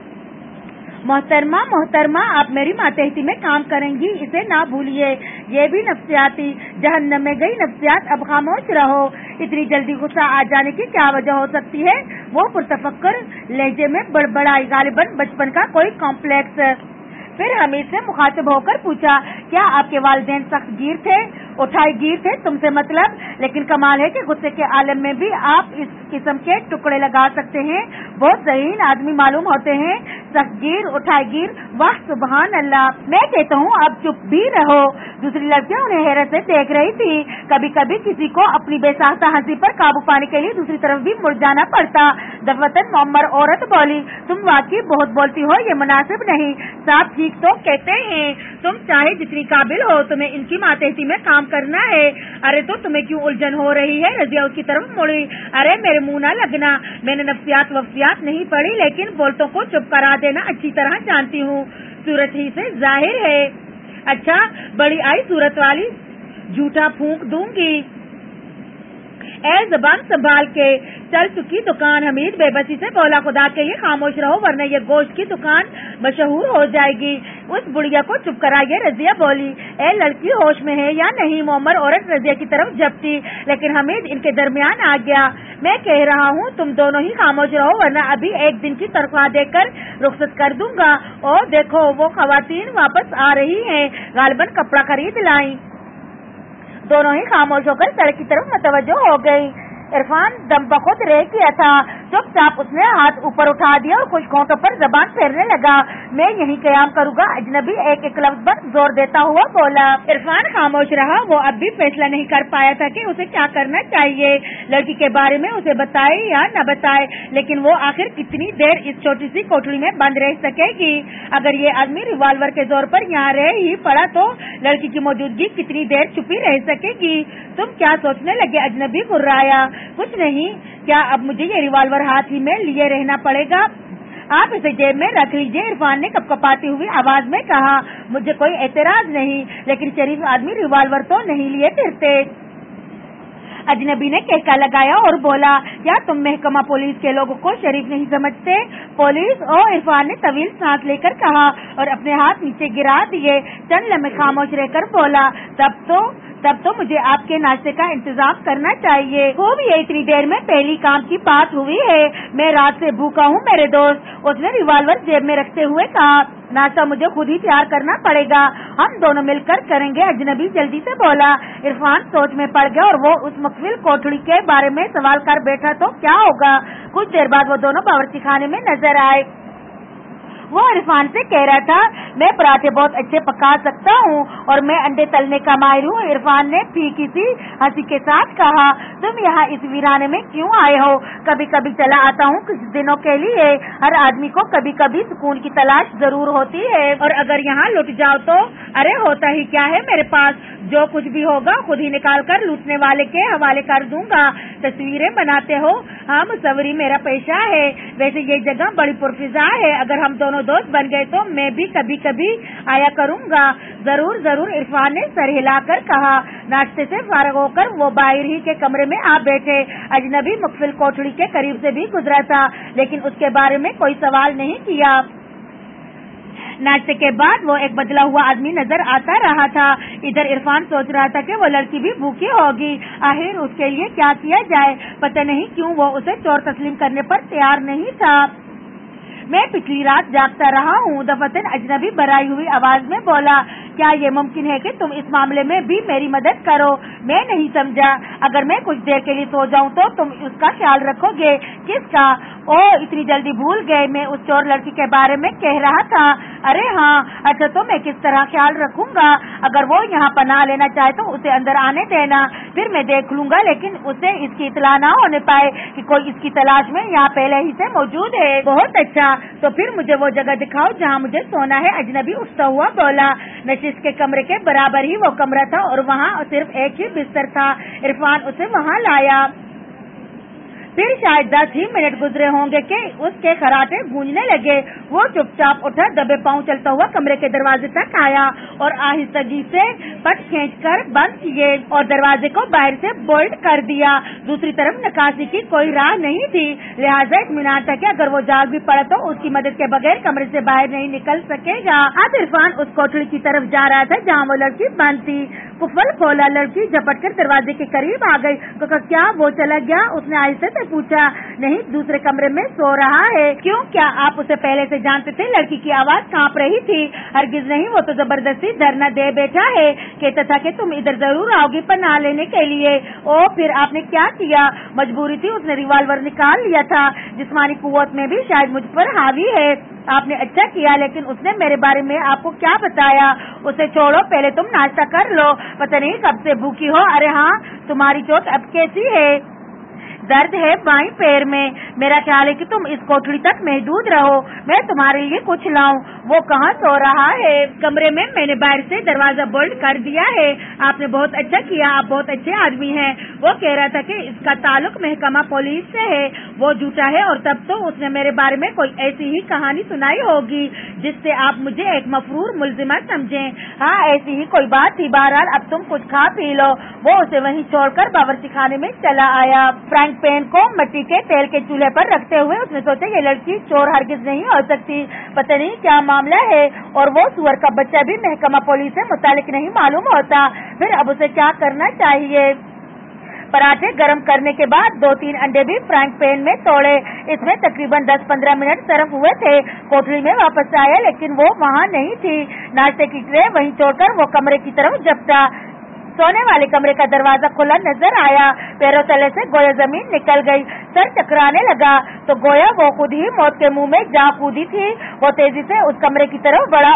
मोहतरमा आप मेरी मातहती में काम करेंगी, इसे ना भूलिए। ये भी नफ्सियाती जहन्नम में गई नफ्सियात। अब खामोश रहो। इतनी जल्दी गुस्सा आ जाने की क्या वजह हो सकती है? वो पुरतफक्कर लहजे में बड़बड़ाई। गालिबन बचपन का कोई कॉम्प्लेक्स। फिर हमीद से मुखातिब होकर पूछा, क्या आपके वालिदैन सख्त गिर थे? उठाई गिर थे तुमसे मतलब? लेकिन कमाल है कि गुस्से के आलम में भी आप इस किस्म के टुकड़े लगा सकते हैं। बहुत ज़हीन आदमी मालूम होते हैं। सख्त गिर, उठाई गिर, वाह सुबहान अल्लाह। मैं कहता हूँ अब चुप भी रहो। दूसरी लड़कियां उन्हें हैरत से देख रही थी। कभी कभी किसी को अपनी बेसाख्ता हंसी पर काबू पाने के लिए दूसरी तरफ भी मुड़ जाना पड़ता। दफवतन मोमर औरत बोली, तुम वाकई बहुत बोलती हो, ये मुनासिब नहीं। साहब ठीक तो कहते हैं। तुम चाहे जितनी काबिल हो, तुम्हें इनकी मातहती में काम करना है। अरे तो तुम्हें क्यों उलझन हो रही है? रजिया उसकी तरफ मुड़ी। अरे मेरे मुंह ना लगना, मैंने नफ्सियात वफ्सियात नहीं पढ़ी, लेकिन बोलतों को चुप करा देना अच्छी तरह जानती हूँ। सूरत ही से जाहिर है। अच्छा, बड़ी आई सूरत वाली, झूठा फूंक दूंगी। ए जबान संभाल के। चल चुकी दुकान। हमीद बेबसी से बोला, खुदा के लिए खामोश रहो वरना ये गोश्त की दुकान मशहूर हो जाएगी। उस बुढ़िया को चुप कराइए। रजिया बोली, ए लड़की होश में है या नहीं? मोमर औरत रजिया की तरफ झपटी, लेकिन हमीद इनके दरमियान आ गया। मैं कह रहा हूँ तुम दोनों ही खामोश रहो वरना अभी एक दिन की तनख्वाह देकर रुखसत कर दूंगा। और देखो वो खवातीन वापस आ रही हैं, गालिबन कपड़ा खरीद लाई। दोनों ही खामोश होकर सड़क की तरफ मतवज्जो हो गई। इरफान दम बखुद रह गया था। चुपचाप उसने हाथ ऊपर उठा दिया और खुश होंठों पर जबान फेरने लगा। मैं यही कयाम करूंगा। अजनबी एक लफ्ज पर जोर देता हुआ बोला। इरफान खामोश रहा। वो अब भी फैसला नहीं कर पाया था कि उसे क्या करना चाहिए। लड़की के बारे में उसे बताए या न बताए, लेकिन वो आखिर कितनी देर इस छोटी सी कोठरी में बंद रह सकेगी? अगर ये आदमी रिवॉल्वर के जोर पर यहाँ रह ही पड़ा तो लड़की की मौजूदगी कितनी देर छुपी रह सकेगी? तुम क्या सोचने लगे? अजनबी गुर्राया। कुछ नहीं। क्या अब मुझे ये रिवॉल्वर हाथ ही में लिए रहना पड़ेगा? आप इसे जेब में रख लीजिए, इरफान ने कपकपाती हुई आवाज में कहा। मुझे कोई एतराज नहीं, लेकिन शरीफ आदमी रिवॉल्वर तो नहीं लिए फिरते। अजनबी ने कहका लगाया और बोला, क्या तुम महकमा पुलिस के लोगों को शरीफ नहीं समझते? पुलिस? और इरफान ने तवील सांस लेकर कहा और अपने हाथ नीचे गिरा दिए। चंद लम्हे खामोश रहकर बोला, तब तो मुझे आपके नाश्ते का इंतजाम करना चाहिए। खूब, ये इतनी देर में पहली काम की बात हुई है। मैं रात से भूखा हूँ मेरे दोस्त, उसने रिवॉल्वर जेब में रखते हुए कहा। नाश्ता मुझे खुद ही तैयार करना पड़ेगा, हम दोनों मिलकर करेंगे, अजनबी जल्दी से बोला। इरफान सोच में पड़ गया और वो उस मुख्बिल कोठड़ी के बारे में सवाल कर बैठा तो क्या होगा। कुछ देर बाद वो दोनों बावर्ची खाने में नजर आए। वो इरफान से कह रहा था, मैं पराठे बहुत अच्छे पका सकता हूँ और मैं अंडे तलने का माहिर हूँ। इरफान ने फीकी सी हंसी के साथ कहा, तुम यहाँ इस वीराने में क्यों आए हो? कभी कभी चला आता हूँ कुछ दिनों के लिए। हर आदमी को कभी कभी सुकून की तलाश जरूर होती है, और अगर यहाँ लुट जाओ तो? अरे होता ही क्या है मेरे पास, जो कुछ भी होगा खुद ही निकाल कर लूटने वाले के हवाले कर दूंगा। तस्वीरें बनाते हो? हाँ, मुसव्वरी मेरा पेशा है। वैसे ये जगह बड़ी पुरफिजा है, अगर हम दोनों दोनों दोस्त बन गए तो मैं भी कभी कभी आया करूँगा। जरूर जरूर, इरफान ने सर हिलाकर कहा। नाश्ते से फारग होकर वो बाहर ही के कमरे में आ बैठे। अजनबी मुकफिल कोठड़ी के करीब से भी गुजरा था, लेकिन उसके बारे में कोई सवाल नहीं किया। नाश्ते के बाद वो एक बदला हुआ आदमी नजर आता रहा था। इधर इरफान सोच रहा था कि वो लड़की भी भूखी होगी, आखिर उसके लिए क्या किया जाए। पता नहीं क्यों वो उसे चोर तस्लीम करने पर तैयार नहीं था। मैं पिछली रात जागता रहा हूँ, दफतन अजनबी भराई हुई आवाज में बोला। क्या ये मुमकिन है कि तुम इस मामले में भी मेरी मदद करो? मैं नहीं समझा। अगर मैं कुछ देर के लिए सो जाऊँ तो तुम उसका ख्याल रखोगे? किसका? ओह, इतनी जल्दी भूल गए, मैं उस चोर लड़की के बारे में कह रहा था। अरे हाँ, अच्छा, तो मैं किस तरह ख्याल रखूंगा? अगर वो यहाँ पनाह लेना चाहे तो उसे अंदर आने देना, फिर मैं देख लूंगा, लेकिन उसे इसकी इतला ना होने पाए कि कोई इसकी तलाश में यहाँ पहले ही से मौजूद है। बहुत अच्छा, तो फिर मुझे वो जगह दिखाओ जहाँ मुझे सोना है। अजनबी उठता हुआ बोला। नशिश के कमरे के बराबर ही वो कमरा था और वहाँ सिर्फ एक ही बिस्तर था। इरफान उसे वहाँ लाया। फिर शायद 10 ही मिनट गुजरे होंगे कि उसके खराटे गूंजने लगे। वो चुपचाप उठा, दबे पांव चलता हुआ कमरे के दरवाजे तक आया और आहिस्तगी से पट खींचकर बंद किए और दरवाजे को बाहर से बोल्ट कर दिया। दूसरी तरफ निकासी की कोई राह नहीं थी, लिहाजा इत्मीनान था कि अगर वो जाग भी पड़ा तो उसकी मदद के बगैर कमरे से बाहर नहीं निकल सकेगा। अब इरफान उस कोठड़ी की तरफ जा रहा था जहाँ वो लड़की बंद थी। कुफल खोला, लड़की झपट कर दरवाजे के करीब आ गई। क्या वो चला गया? उसने आहिस्ते से पूछा। नहीं, दूसरे कमरे में सो रहा है। क्यों, क्या आप उसे पहले से जानते थे? लड़की की आवाज कांप रही थी। हरगिज नहीं, वो तो जबरदस्ती धरना दे बैठा है। कहता था कि तुम इधर जरूर आओगी पनाह लेने के लिए। ओ, फिर आपने क्या किया? मजबूरी थी, उसने रिवॉल्वर निकाल लिया था। जिस्मानी कुव्वत में भी शायद मुझ पर हावी है। आपने अच्छा किया, लेकिन उसने मेरे बारे में आपको क्या बताया? उसे छोड़ो, पहले तुम नाश्ता कर लो। पता नहीं कब से भूखी हो। अरे हाँ, तुम्हारी चोट अब कैसी है? दर्द है बाईं पैर में। मेरा ख्याल है कि तुम इस कोठड़ी तक महदूद रहो, मैं तुम्हारे लिए कुछ लाऊं। वो कहाँ सो रहा है? कमरे में, मैंने बाहर से दरवाजा बोल्ट कर दिया है। आपने बहुत अच्छा किया, आप बहुत अच्छे आदमी हैं। वो कह रहा था कि इसका ताल्लुक महकमा पुलिस से है। वो झूठा है और तब तो उसने मेरे बारे में कोई ऐसी ही कहानी सुनाई होगी जिससे आप मुझे एक मफरूर मुल्जिमा समझें। हाँ, ऐसी ही कोई बात थी। बहरहाल अब तुम कुछ खा पी लो। वो उसे वहीं छोड़कर बावर्ची खाने में चला आया। फ्राइंग पैन को मिट्टी के तेल के चूल्हे पर रखते हुए उसने सोचा ये लड़की चोर हरगिज नहीं हो सकती। पता नहीं क्या मामला है, और वो सुअर का बच्चा भी महकमा पुलिस से मुतालिक नहीं मालूम होता। फिर अब उसे क्या करना चाहिए? पराठे गर्म करने के बाद 2-3 अंडे भी फ्राइंग पैन में तोड़े। इसमें तकरीबन 10-15 मिनट सर्व हुए थे। कोठरी में वापस आया, लेकिन वो वहाँ नहीं थी। नाश्ते की ट्रे वहीं छोड़कर वो कमरे की तरफ झपटा। सोने वाले कमरे का दरवाजा खुला नजर आया। पैरों तले से गोया जमीन निकल गई। सर चकराने लगा तो गोया वो खुद ही मौत के मुंह में जा कूदी थी। वो तेजी से उस कमरे की तरफ बढ़ा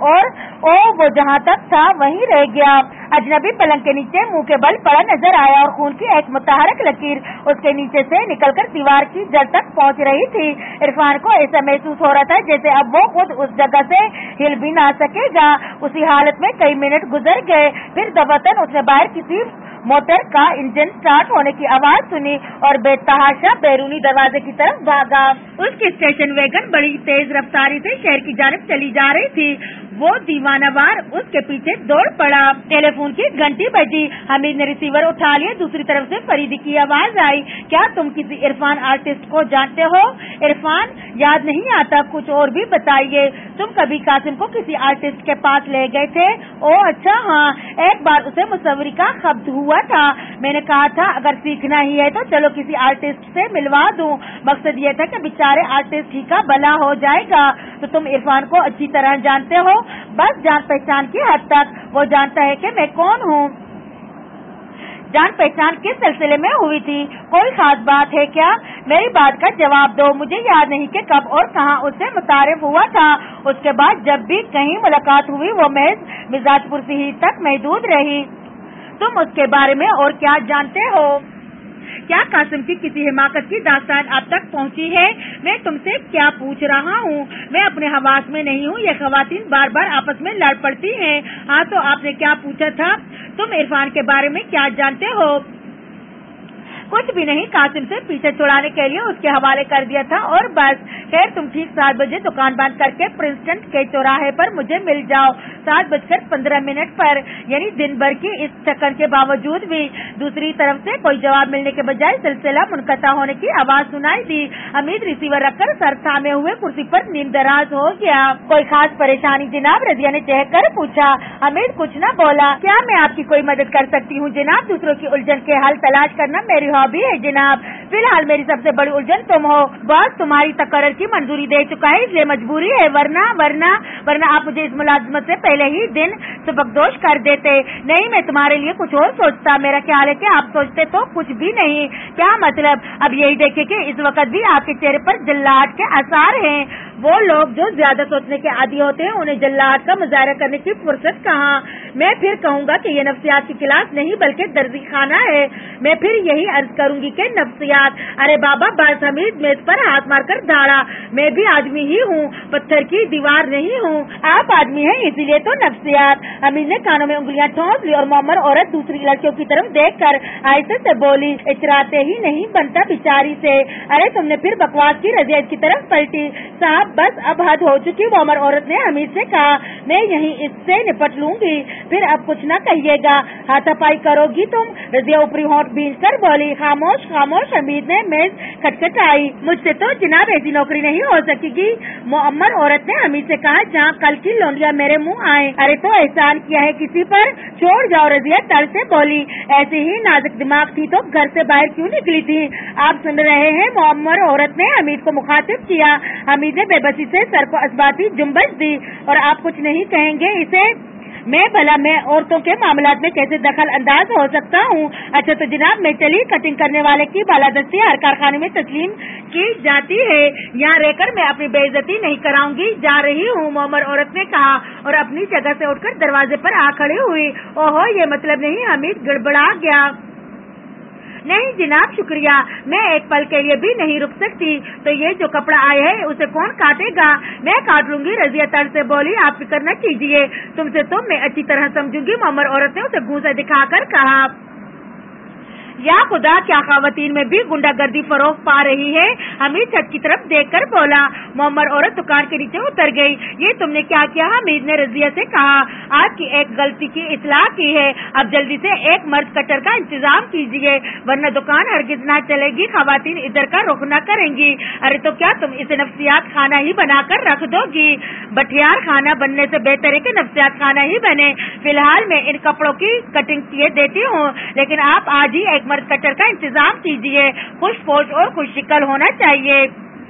और वो जहाँ तक था वहीं रह गया। अजनबी पलंग के नीचे मुंह के बल पड़ा नजर आया और खून की एक मुतहरक लकीर उसके नीचे से निकलकर दीवार की जड़ तक पहुँच रही थी। इरफान को ऐसा महसूस हो रहा था जैसे अब वो खुद उस जगह से हिल भी ना सकेगा। उसी हालत में कई मिनट गुजर गए। फिर दफतन उसने बाहर किसी मोटर का इंजन स्टार्ट होने की आवाज सुनी और बेतहाशा बैरूनी दरवाजे की तरफ भागा। उसकी स्टेशन वैगन बड़ी तेज रफ्तारी से शहर की जानिब चली जा रही थी। वो दीवानावार उसके पीछे दौड़ पड़ा। टेलीफोन की घंटी बजी। हमीद ने रिसीवर उठा लिया। दूसरी तरफ से फरीदी की आवाज आई। क्या तुम किसी इरफान आर्टिस्ट को जानते हो? इरफान याद नहीं आता, कुछ और भी बताइए। तुम कभी कासिम को किसी आर्टिस्ट के पास ले गए थे? ओह अच्छा, हाँ, एक बार उसे मुसव्वरी का खब्त हुआ था। मैंने कहा था अगर सीखना ही है तो चलो किसी आर्टिस्ट से मिलवा दूं। मकसद ये था कि बेचारे आर्टिस्ट ही का भला हो जाएगा। तो तुम इरफान को अच्छी तरह जानते हो? बस जान पहचान की हद तक। वो जानता है कि मैं कौन हूँ। जान पहचान किस सिलसिले में हुई थी? कोई खास बात है क्या? मेरी बात का जवाब दो। मुझे याद नहीं कि कब और कहाँ उससे मुतारिफ हुआ था। उसके बाद जब भी कहीं मुलाकात हुई वो महज मिजाज पुरसी ही तक महदूद रही। तुम उसके बारे में और क्या जानते हो? क्या कासिम की किसी हिमाकत की दास्तान आप तक पहुंची है? मैं तुमसे क्या पूछ रहा हूँ? मैं अपने हवास में नहीं हूँ। ये खवातीन बार बार आपस में लड़ पड़ती हैं। हाँ, तो आपने क्या पूछा था? तुम इरफान के बारे में क्या जानते हो? कुछ भी नहीं, कासिम से पीछे छुड़ाने के लिए उसके हवाले कर दिया था और बस। खैर तुम ठीक 7 बजे दुकान बंद करके प्रिंसटन के चौराहे पर मुझे मिल जाओ 7:15 पर। यानी दिन भर की इस चक्कर के बावजूद भी दूसरी तरफ से कोई जवाब मिलने के बजाय सिलसिला मुनक़ता होने की आवाज सुनाई दी। हमीद रिसीवर रखकर सर थामे हुए कुर्सी पर नीम दराज हो गया। कोई खास परेशानी जनाब? रजिया ने चहक कर पूछा। हमीद कुछ न बोला। क्या मैं आपकी कोई मदद कर सकती हूँ जनाब? दूसरों की उलझन के हल तलाश करना मेरी हॉबी है जनाब। फिलहाल मेरी सबसे बड़ी उलझन तुम हो। बॉस तुम्हारी तकर्रर की मंजूरी दे चुका है, इसलिए मजबूरी है, वरना आप मुझे इस मुलाजमत से पहले ही दिन सबकदोश कर देते। नहीं, मैं तुम्हारे लिए कुछ और सोचता। मेरा ख्याल है कि आप सोचते तो कुछ भी नहीं। क्या मतलब? अब यही देखे कि इस वक्त भी आपके चेहरे पर जल्लाहट के आसार हैं। वो लोग जो ज्यादा सोचने के आदी होते हैं उन्हें जल्लाहट का मुजाहरा करने की फुर्सत कहाँ। मैं फिर कहूँगा कि ये नफ्सियात की क्लास नहीं बल्कि दर्जी खाना है। मैं फिर यही अर्ज करूंगी कि नफ्सियात। अरे बाबा, बस हमीद मेज पर हाथ मारकर दाड़ा। मैं भी आदमी ही हूँ, पत्थर की दीवार नहीं हूँ। आप आदमी हैं इसीलिए तो नफ्सियात। हमीद ने कानों में उंगलियां ठोंस ली और मोमर औरत दूसरी लड़कियों की तरफ देखकर आहिस्ते से बोली, इचराते ही नहीं बनता बिचारी से। अरे तुमने फिर बकवास की। रजिया की तरफ पलटी। साहब बस अब हद हो चुकी, मोमर औरत ने हमीद से कहा। मैं यहीं इससे निपट लूंगी, फिर अब कुछ न कहिएगा। हाथापाई करोगी तुम? रजिया ऊपरी होंठ बींच कर बोली। खामोश खामोश। हमीद ने मेज खटखटाई। मुझसे तो जनाब ऐसी नौकरी नहीं हो सकेगी, मोमर औरत ने हमीद से कहा, जहाँ कल की लोंडिया मेरे मुँह आए। अरे तो एहसान किया है किसी पर? छोड़ जाओ। रजिया तल से बोली। ऐसे ही नाजुक दिमाग थी तो घर से बाहर क्यों निकली थी? आप सुन रहे हैं? मोमर औरत ने हमीद को मुखातिब किया। हमीद ने बेबसी से सर को असबाती जुम्बश दी। और आप कुछ नहीं कहेंगे इसे? मैं औरतों के मामलात में कैसे दखल अंदाज हो सकता हूँ? अच्छा तो जनाब मैं चली। कटिंग करने वाले की बालादस्ती हर कारखाने में तस्लीम की जाती है, यहाँ रहकर मैं अपनी बेइज्जती नहीं कराऊंगी। जा रही हूँ, मोमर औरत ने कहा और अपनी जगह से उठकर दरवाजे पर आ खड़ी हुई। ओहो, ये मतलब नहीं? हमीद गड़बड़ा गया। नहीं जनाब शुक्रिया, मैं एक पल के लिए भी नहीं रुक सकती। तो ये जो कपड़ा आया है उसे कौन काटेगा? मैं काट लूंगी। रजिया तर से बोली। आप फिक्र न कीजिए, तुमसे तो मैं अच्छी तरह समझूंगी। मोमर औरत ने उसे घूंसा दिखाकर कहा। या खुदा, क्या ख़वातीन में भी गुंडागर्दी फरोग पा रही है? हमीद छत की तरफ देखकर बोला। मोमर औरत दुकान के नीचे उतर गई। ये तुमने क्या किया? हमीद ने रजिया से कहा। आपकी एक गलती की इस्लाह की है। अब जल्दी से एक मर्द कटर का इंतजाम कीजिए, वरना दुकान हरगिज ना चलेगी। ख़वातीन इधर का रुख न करेंगी। अरे तो क्या तुम इसे नफ्सियात खाना ही बनाकर रख दोगी? बटियार खाना बनने से बेहतर है कि नफ्सियात खाना ही बने। फिलहाल मैं इन कपड़ों की कटिंग किए देती हूँ, लेकिन आप आज ही एक मर्द कटर का इंतजाम कीजिए। खुशपोश और खुशशिकल होना चाहिए,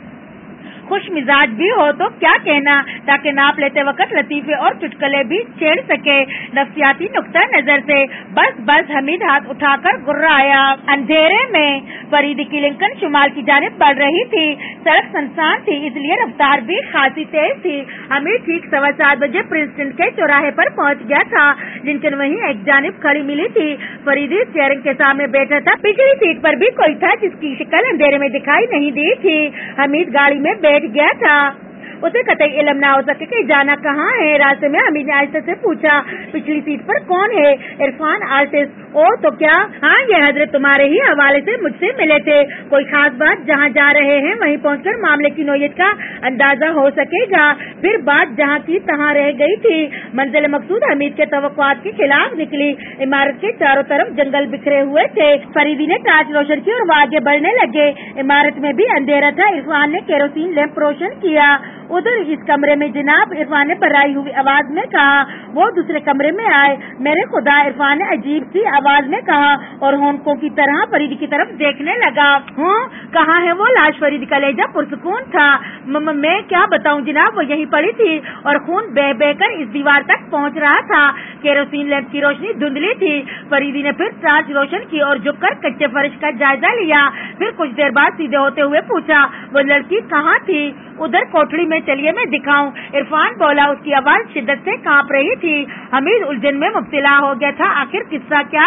खुश मिजाज भी हो तो क्या कहना, ताकि नाप लेते वक्त लतीफे और चुटकुले भी छेड़ सके नफ्सियाती नुक्ता नजर से। बस हमीद हाथ उठाकर गुर्राया। अंधेरे में फरीदी की लिंकन शुमाल की जानिब बढ़ रही थी। सड़क सुनसान थी, इसलिए रफ्तार भी खासी तेज थी। हमीद ठीक 7:15 बजे प्रिंसटन के चौराहे पर पहुंच गया था। लिंकन वहीं एक जानिब खड़ी मिली थी। फरीदी स्टीयरिंग के सामने बैठा था। पिछली सीट पर भी कोई था जिसकी शक्ल अंधेरे में दिखाई नहीं दी थी। हमीद गाड़ी में बैठ गया था। उसे कतई इल्म ना हो सके कि जाना कहाँ है। रास्ते में हमीद ने आहिस्ते से पूछा, पिछली सीट पर कौन है? इरफान आर्टिस्ट। ओ तो क्या? हाँ, ये हजरत तुम्हारे ही हवाले से मुझसे मिले थे। कोई खास बात? जहाँ जा रहे हैं वहीं पहुँचकर मामले की नोयत का अंदाजा हो सकेगा। फिर बात जहाँ की तहाँ रह गई थी। मंजिल मकसूद हमीद के तवक्कुआत के खिलाफ निकली। इमारत के चारों तरफ जंगल बिखरे हुए थे। फरीदी ने टार्च रोशन की और वो आगे बढ़ने लगे। इमारत में भी अंधेरा था। इरफान ने केरोसिन लैंप रोशन किया। उधर इस कमरे में जनाब, इरफान ने पराई हुई आवाज में कहा। वो दूसरे कमरे में आए। मेरे खुदा, इरफान ने अजीब सी आवाज में कहा और होंकों की तरह फरीदी की तरफ देखने लगा। कहाँ है वो लाश? फरीदी का लहजा पुरसुकून था। मैं क्या बताऊं जनाब, वो यहीं पड़ी थी और खून बह बह कर इस दीवार तक पहुंच रहा था। केरोसिन लैंप की रोशनी धुंधली थी। फरीदी ने फिर टार्च रोशन की और झुककर कच्चे फर्श का जायजा लिया। फिर कुछ देर बाद सीधे होते हुए पूछा, वो लड़की कहाँ थी? उधर कोठड़ी में, चलिए मैं दिखाऊं। इरफान बोला। उसकी आवाज शिद्दत से कांप रही थी। हमीद उलझन में मुब्तला हो गया था। आखिर किस्सा क्या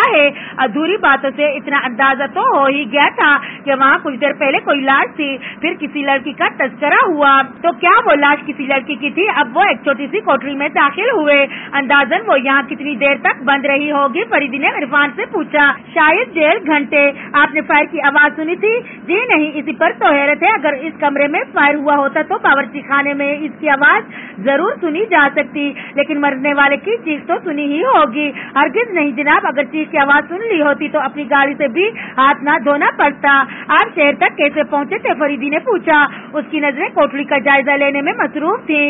है। अधूरी बातों से इतना अंदाजा तो हो ही गया था कि वहाँ कुछ देर पहले कोई लाश थी, फिर किसी लड़की का तस्करा हुआ। तो क्या वो लाश किसी लड़की की थी? अब वो एक छोटी सी कोठरी में दाखिल हुए। अंदाजन वो यहाँ कितनी देर तक बंद रही होगी? फरीदी ने इरफान से पूछा। शायद 1.5 घंटे। आपने फायर की आवाज सुनी थी? जी नहीं, इसी पर तो हैरत है। अगर इस कमरे में फायर हुआ होता तो बावर्ची खाने में इसकी आवाज जरूर सुनी जा सकती, लेकिन मरने वाले की चीख तो सुनी ही होगी। हरगिज नहीं जनाब, अगर चीख की आवाज सुन ली होती तो अपनी गाड़ी से भी हाथ ना धोना पड़ता। आप शहर तक कैसे पहुँचे थे? फरीदी ने पूछा। उसकी नजरें कोठरी का जायजा लेने में मसरूफ थी।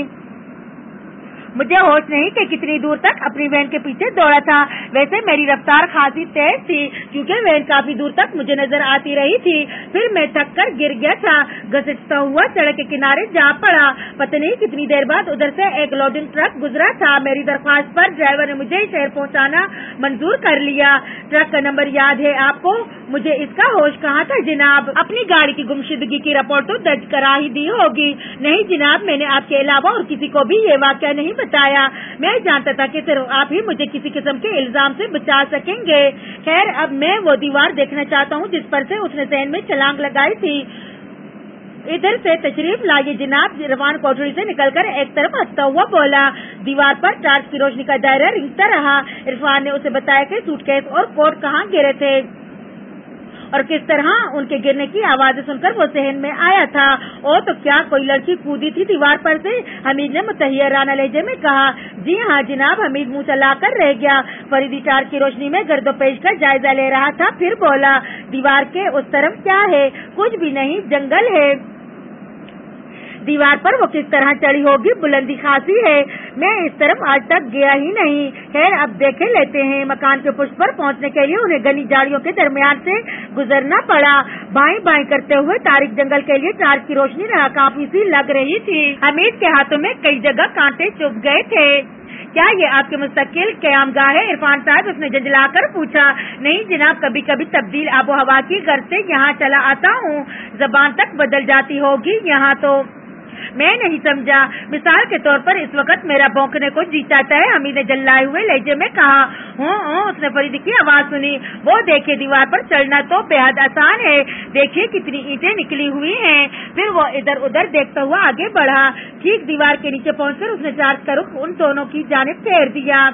मुझे होश नहीं कि कितनी दूर तक अपनी वैन के पीछे दौड़ा था। वैसे मेरी रफ्तार खासी तेज थी, क्योंकि वैन काफी दूर तक मुझे नजर आती रही थी। फिर मैं थक कर गिर गया था, घसीटता हुआ सड़क के किनारे जा पड़ा। पता नहीं कितनी देर बाद उधर से एक लोडिंग ट्रक गुजरा था। मेरी दरख्वास्त पर ड्राइवर ने मुझे शहर पहुंचाना मंजूर कर लिया। ट्रक का नंबर याद है आपको? मुझे इसका होश कहाँ था जनाब? अपनी गाड़ी की गुमशुदगी की रिपोर्ट तो दर्ज करा ही दी होगी। नहीं जनाब, मैंने आपके अलावा और किसी को भी ये वाकया नहीं बताया। मैं जानता था कि सिर्फ आप ही मुझे किसी किस्म के इल्जाम से बचा सकेंगे। खैर, अब मैं वो दीवार देखना चाहता हूँ जिस पर से उसने सहन में छलांग लगाई थी। इधर से तशरीफ लाइए जनाब। इरफान कोठरी से निकलकर एक तरफ हंसता हुआ बोला। दीवार पर टार्च की रोशनी का दायरा रिंगता रहा। इरफान ने उसे बताया कि सूटकेस और कोट कहाँ गिरे थे और किस तरह उनके गिरने की आवाजें सुनकर वो सहन में आया था। ओ तो क्या कोई लड़की कूदी थी दीवार पर से? हमीद ने मुतहय्यराना लहजे में कहा। जी हाँ जनाब, हमीद मुंह चलाकर रह गया। फरीदी टार्च की रोशनी में गर्दोपेश का जायजा ले रहा था, फिर बोला। दीवार के उस तरफ क्या है? कुछ भी नहीं, जंगल है। दीवार पर वो किस तरह चढ़ी होगी? बुलंदी खासी है। मैं इस तरफ आज तक गया ही नहीं। खैर, अब देखे लेते हैं। मकान के पुष्प पर पहुंचने के लिए उन्हें घनी झाड़ियों के दरमियान से गुजरना पड़ा। बाएं बाएं करते हुए तारीख जंगल के लिए टार्च की रोशनी नाकाफी सी लग रही थी। हमीद के हाथों में कई जगह कांटे चुभ गए थे। क्या ये आपके मुस्तकिल क़यामगाह है इरफान साहब? उसने झंझलाकर पूछा। नहीं जनाब, कभी कभी तब्दील आबो हवा की गर्ज से यहाँ चला आता हूँ। जबान तक बदल जाती होगी यहाँ तो। मैं नहीं समझा। मिसाल के तौर पर इस वक्त मेरा भौंकने को जी चाहता है, हमीद ने जल्लाए हुए लहजे में कहा। उसने फरीदी की आवाज सुनी। वो देखे, दीवार पर चढ़ना तो बेहद आसान है। देखिए कितनी ईंटें निकली हुई हैं। फिर वो इधर उधर देखता हुआ आगे बढ़ा। ठीक दीवार के नीचे पहुंचकर उसने टार्च का रुख उन दोनों की जानिब फेर दिया।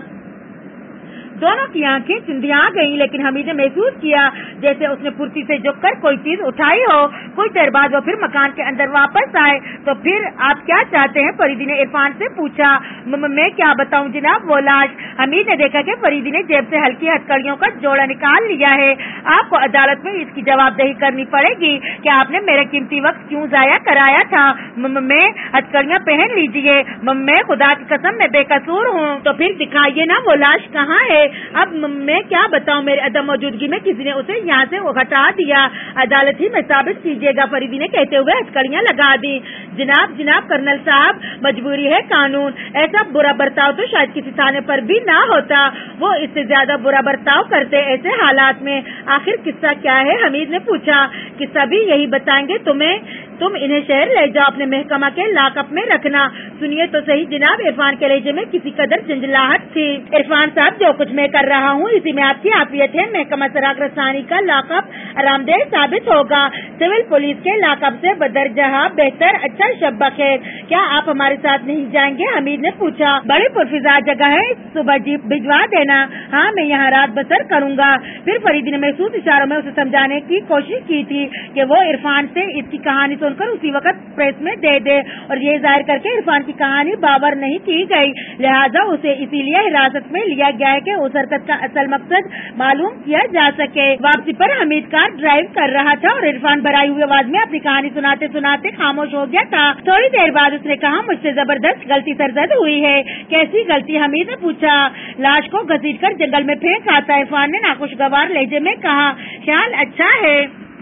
दोनों की आंखें चुंधिया गईं, लेकिन हमीद ने महसूस किया जैसे उसने फुर्ती से झुककर कोई चीज उठाई हो। कुछ देर बाद वो फिर मकान के अंदर वापस आए। तो फिर आप क्या चाहते हैं? फरीदी ने इरफान से पूछा। मैं क्या बताऊं जनाब, वो लाश। हमीद ने देखा कि फरीदी ने जेब से हल्की हथकड़ियों का जोड़ा निकाल लिया है। आपको अदालत में इसकी जवाबदेही करनी पड़ेगी कि आपने मेरा कीमती वक्त क्यों जाया कराया था। मैं हथकड़ियाँ पहन लीजिए। मैं खुदा की कसम मैं बेकसूर हूँ। तो फिर दिखाइए ना, वो लाश कहाँ है? अब मैं क्या बताऊं, मेरे अदम मौजूदगी में किसी ने उसे यहाँ से हटा दिया। अदालत ही में साबित कीजिएगा, फरीदी ने कहते हुए हथकड़ियाँ लगा दी। जनाब कर्नल साहब, मजबूरी है कानून। ऐसा बुरा बर्ताव तो शायद किसी थाने पर भी ना होता। वो इससे ज्यादा बुरा बर्ताव करते ऐसे हालात में। आखिर किस्सा क्या है? हमीद ने पूछा। किस्सा भी यही बताएंगे तुम्हें। तुम इन्हें शहर ले जाओ, अपने महकमा के लॉकअप में रखना। सुनिए तो सही जनाब। इरफान के लहजे में किसी कदर झंझलाहट थी। इरफान साहब, जो कुछ मैं कर रहा हूँ इसी में आपकी आफियत है। महकमा सराग रसानी का लॉकअप आरामदेह साबित होगा। सिविल पुलिस के लॉकअप से बदरजहा बेहतर। अच्छा शब्बा खैर, क्या आप हमारे साथ नहीं जाएंगे? हमीद ने पूछा। बड़ी पुरफिजा जगह है, सुबह जीप भिजवा देना। हाँ, मैं यहाँ रात बसर करूँगा। फिर फरीदी ने महसूस इशारों में उसे समझाने की कोशिश की थी कि वो इरफान से इसकी कहानी सुनकर उसी वक्त प्रेस में दे दे, और ये जाहिर करके इरफान की कहानी बावर नहीं की गई। लिहाजा उसे इसीलिए हिरासत में लिया गया है कि उस हरकत का असल मकसद मालूम किया जा सके। वापसी पर हमीद कार ड्राइव कर रहा था और इरफान भराई हुई आवाज में अपनी कहानी सुनाते सुनाते खामोश हो गया था। थोड़ी देर बाद उसने कहा, मुझसे जबरदस्त गलती सरजद हुई है। कैसी गलती? हमीद ने पूछा। लाश को घसीट कर जंगल में फेंक आता। इरफान ने नाखुशगवार लहजे में कहा। ख्याल अच्छा है,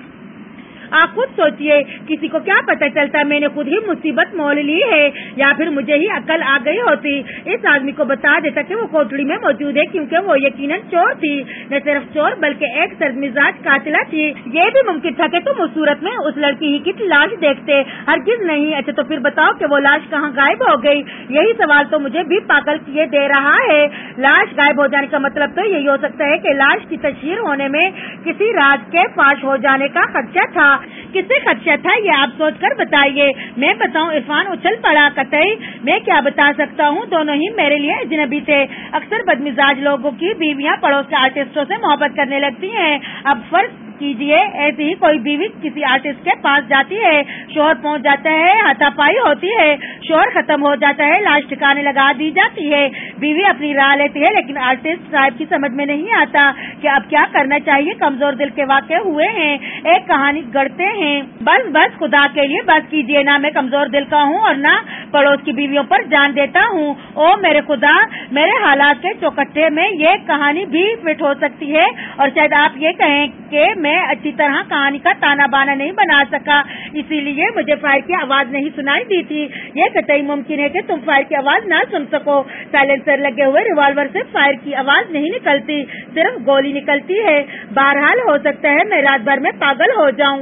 आप खुद सोचिए। किसी को क्या पता चलता मैंने खुद ही मुसीबत मोल ली है, या फिर मुझे ही अकल आ गई होती। इस आदमी को बता देता कि वो कोठड़ी में मौजूद है, क्योंकि वो यकीनन चोर थी। نہ صرف چور بلکہ ایک سرد مزاج قاتلہ تھی۔ یہ بھی ممکن تھا کہ تم اس صورت میں اس لڑکی ہی کی لاش دیکھتے، ہرگز نہیں۔ اچھا تو پھر بتاؤ کہ وہ لاش کہاں غائب ہو گئی؟ یہی سوال تو مجھے بھی پاگل کیے دے رہا ہے۔ لاش غائب ہو جانے کا مطلب تو یہی ہو سکتا ہے کہ لاش کی تشہیر ہونے میں کسی راز کے فاش ہو جانے کا خدشہ تھا۔ کس سے خدشہ تھا یہ آپ سوچ کر بتائیے۔ میں بتاؤں؟ عرفان اچھل پڑا۔ قطعی میں کیا بتا سکتا ہوں، دونوں ہی میرے لیے اجنبی تھے۔ اکثر بدمزاج لوگوں کی بیویاں پڑوس کے آرٹسٹوں سے محبت کرنے لگتی ہیں۔ اب فرض کیجئے ایسی ہی کوئی بیوی کسی آرٹسٹ کے پاس جاتی ہے، شوہر پہنچ جاتا ہے، ہاتھا پائی ہوتی ہے، شوہر ختم ہو جاتا ہے، لاش ٹھکانے لگا دی جاتی ہے، بیوی اپنی راہ لیتی ہے، لیکن آرٹسٹ صاحب کی سمجھ میں نہیں آتا کہ اب کیا کرنا چاہیے۔ کمزور دل کے واقع ہوئے ہیں، ایک کہانی گڑھتے ہیں۔ بس خدا کے لیے بس کیجئے، نہ میں کمزور دل کا ہوں اور نہ پڑوس کی بیویوں پر جان دیتا ہوں۔ او میرے خدا، میرے حالات کے چوکٹے میں یہ کہانی بھی فٹ ہو سکتی ہے، اور شاید آپ یہ کہیں کہ میں اچھی طرح کہانی کا تانا بانا نہیں بنا سکا، اسی لیے مجھے فائر کی آواز نہیں سنائی دی تھی۔ یہ قطعی ممکن ہے کہ تم فائر کی آواز نہ سن سکو۔ سائلنسر لگے ہوئے ریوالور سے فائر کی آواز نہیں نکلتی، صرف گولی نکلتی ہے۔ بہرحال ہو سکتا ہے میں رات بھر میں پاگل ہو جاؤں،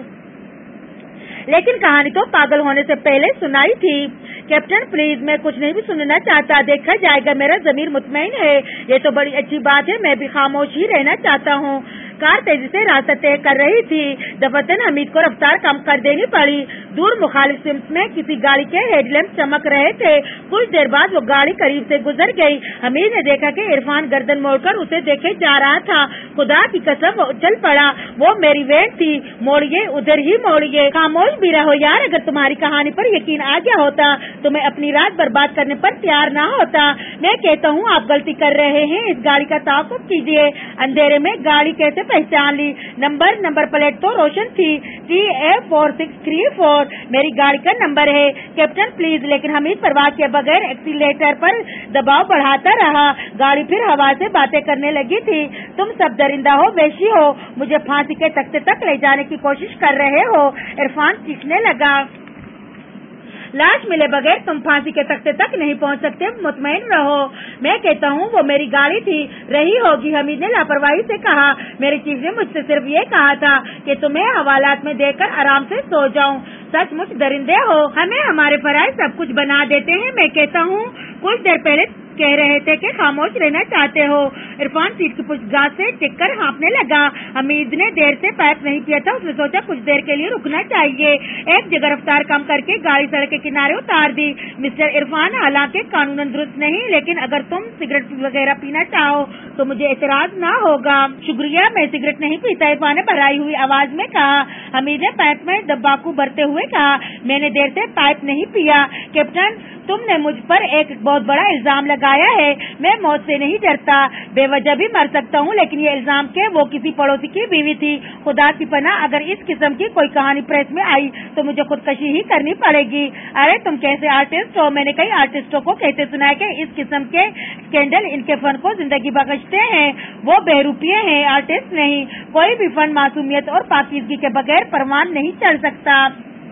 لیکن کہانی تو پاگل ہونے سے پہلے سنائی تھی۔ کیپٹن پلیز، میں کچھ نہیں بھی سننا چاہتا، دیکھا جائے گا، میرا ضمیر مطمئن ہے۔ یہ تو بڑی اچھی بات ہے، میں بھی خاموش ہی رہنا چاہتا ہوں۔ کار تیزی سے راستہ طے کر رہی تھی، دفتن حمید کو رفتار کم کر دینی پڑی۔ دور مخالف سمت میں کسی گاڑی کے ہیڈ لیمپ چمک رہے تھے۔ کچھ دیر بعد وہ گاڑی قریب سے گزر گئی۔ حمید نے دیکھا کہ عرفان گردن موڑ کر اسے دیکھے جا رہا تھا۔ خدا کی قسم وہ اچھل پڑا، وہ میری وین تھی، موڑیے ادھر ہی موڑیے۔ خاموش بھی رہو یار، اگر تمہاری کہانی پر یقین آ گیا ہوتا تو میں اپنی رات برباد کرنے پر تیار نہ ہوتا۔ میں کہتا ہوں آپ غلطی کر رہے ہیں، اس گاڑی کا تعاقب کیجیے۔ اندھیرے میں گاڑی کیسے پہچان لی؟ نمبر پلیٹ تو روشن تھی، TA4634 میری گاڑی کا نمبر ہے۔ کیپٹن پلیز، لیکن حمید پرواہ کیے بغیر ایکسیلیٹر پر دباؤ بڑھاتا رہا۔ گاڑی پھر ہوا سے باتیں کرنے لگی تھی۔ تم سب درندہ ہو، وحشی ہو، مجھے پھانسی کے تختے تک لے جانے کی کوشش کر رہے ہو۔ عرفان چیخنے لگا۔ لاش ملے بغیر تم پھانسی کے تختے تک نہیں پہنچ سکتے، مطمئن رہو۔ میں کہتا ہوں وہ میری گاڑی تھی، رہی ہوگی، حمید نے لاپرواہی سے کہا۔ میری چیف نے مجھ سے صرف یہ کہا تھا کہ تمہیں حوالات میں دے کر آرام سے سو جاؤں۔ سچ مچ درندے ہو، ہمیں ہمارے فرائض سب کچھ بنا دیتے ہیں۔ میں کہتا ہوں کچھ دیر پہلے کہہ رہے تھے کہ خاموش رہنا چاہتے ہو۔ عرفان سیٹ کی پشت گاہ سے ٹک کر ہانپنے لگا۔ حمید نے دیر سے پائپ نہیں کیا تھا، اس نے سوچا کچھ دیر کے لیے رکنا چاہیے۔ ایک جگہ رفتار کم کر کے گاڑی سڑک کے کنارے اتار دی۔ مسٹر عرفان، حالانکہ قانوناً درست نہیں، لیکن اگر تم سگریٹ وغیرہ پینا چاہو تو مجھے اعتراض نہ ہوگا۔ شکریہ، میں سگریٹ نہیں پیتا، عرفان نے بھرائی ہوئی آواز میں کہا۔ حمید نے پائپ میں تمباکو بھرتے ہوئے کہا، میں نے دیر سے پائپ نہیں پیا۔ کیپٹن، تم نے مجھ پر ایک بہت بڑا الزام لگایا ہے۔ میں موت سے نہیں ڈرتا، بے وجہ بھی مر سکتا ہوں، لیکن یہ الزام کہ وہ کسی پڑوسی کی بیوی تھی، خدا کی پناہ اگر اس قسم کی کوئی کہانی پریس میں آئی تو مجھے خودکشی ہی کرنی پڑے گی۔ ارے تم کیسے آرٹسٹ ہو؟ میں نے کئی آرٹسٹوں کو کہتے سنا ہے کہ اس قسم کے اسکینڈل ان کے فن کو زندگی بخشتے ہیں۔ وہ بہروپیے ہیں، آرٹسٹ نہیں۔ کوئی بھی فن معصومیت اور پاکیزگی کے بغیر پروان نہیں چڑھ سکتا۔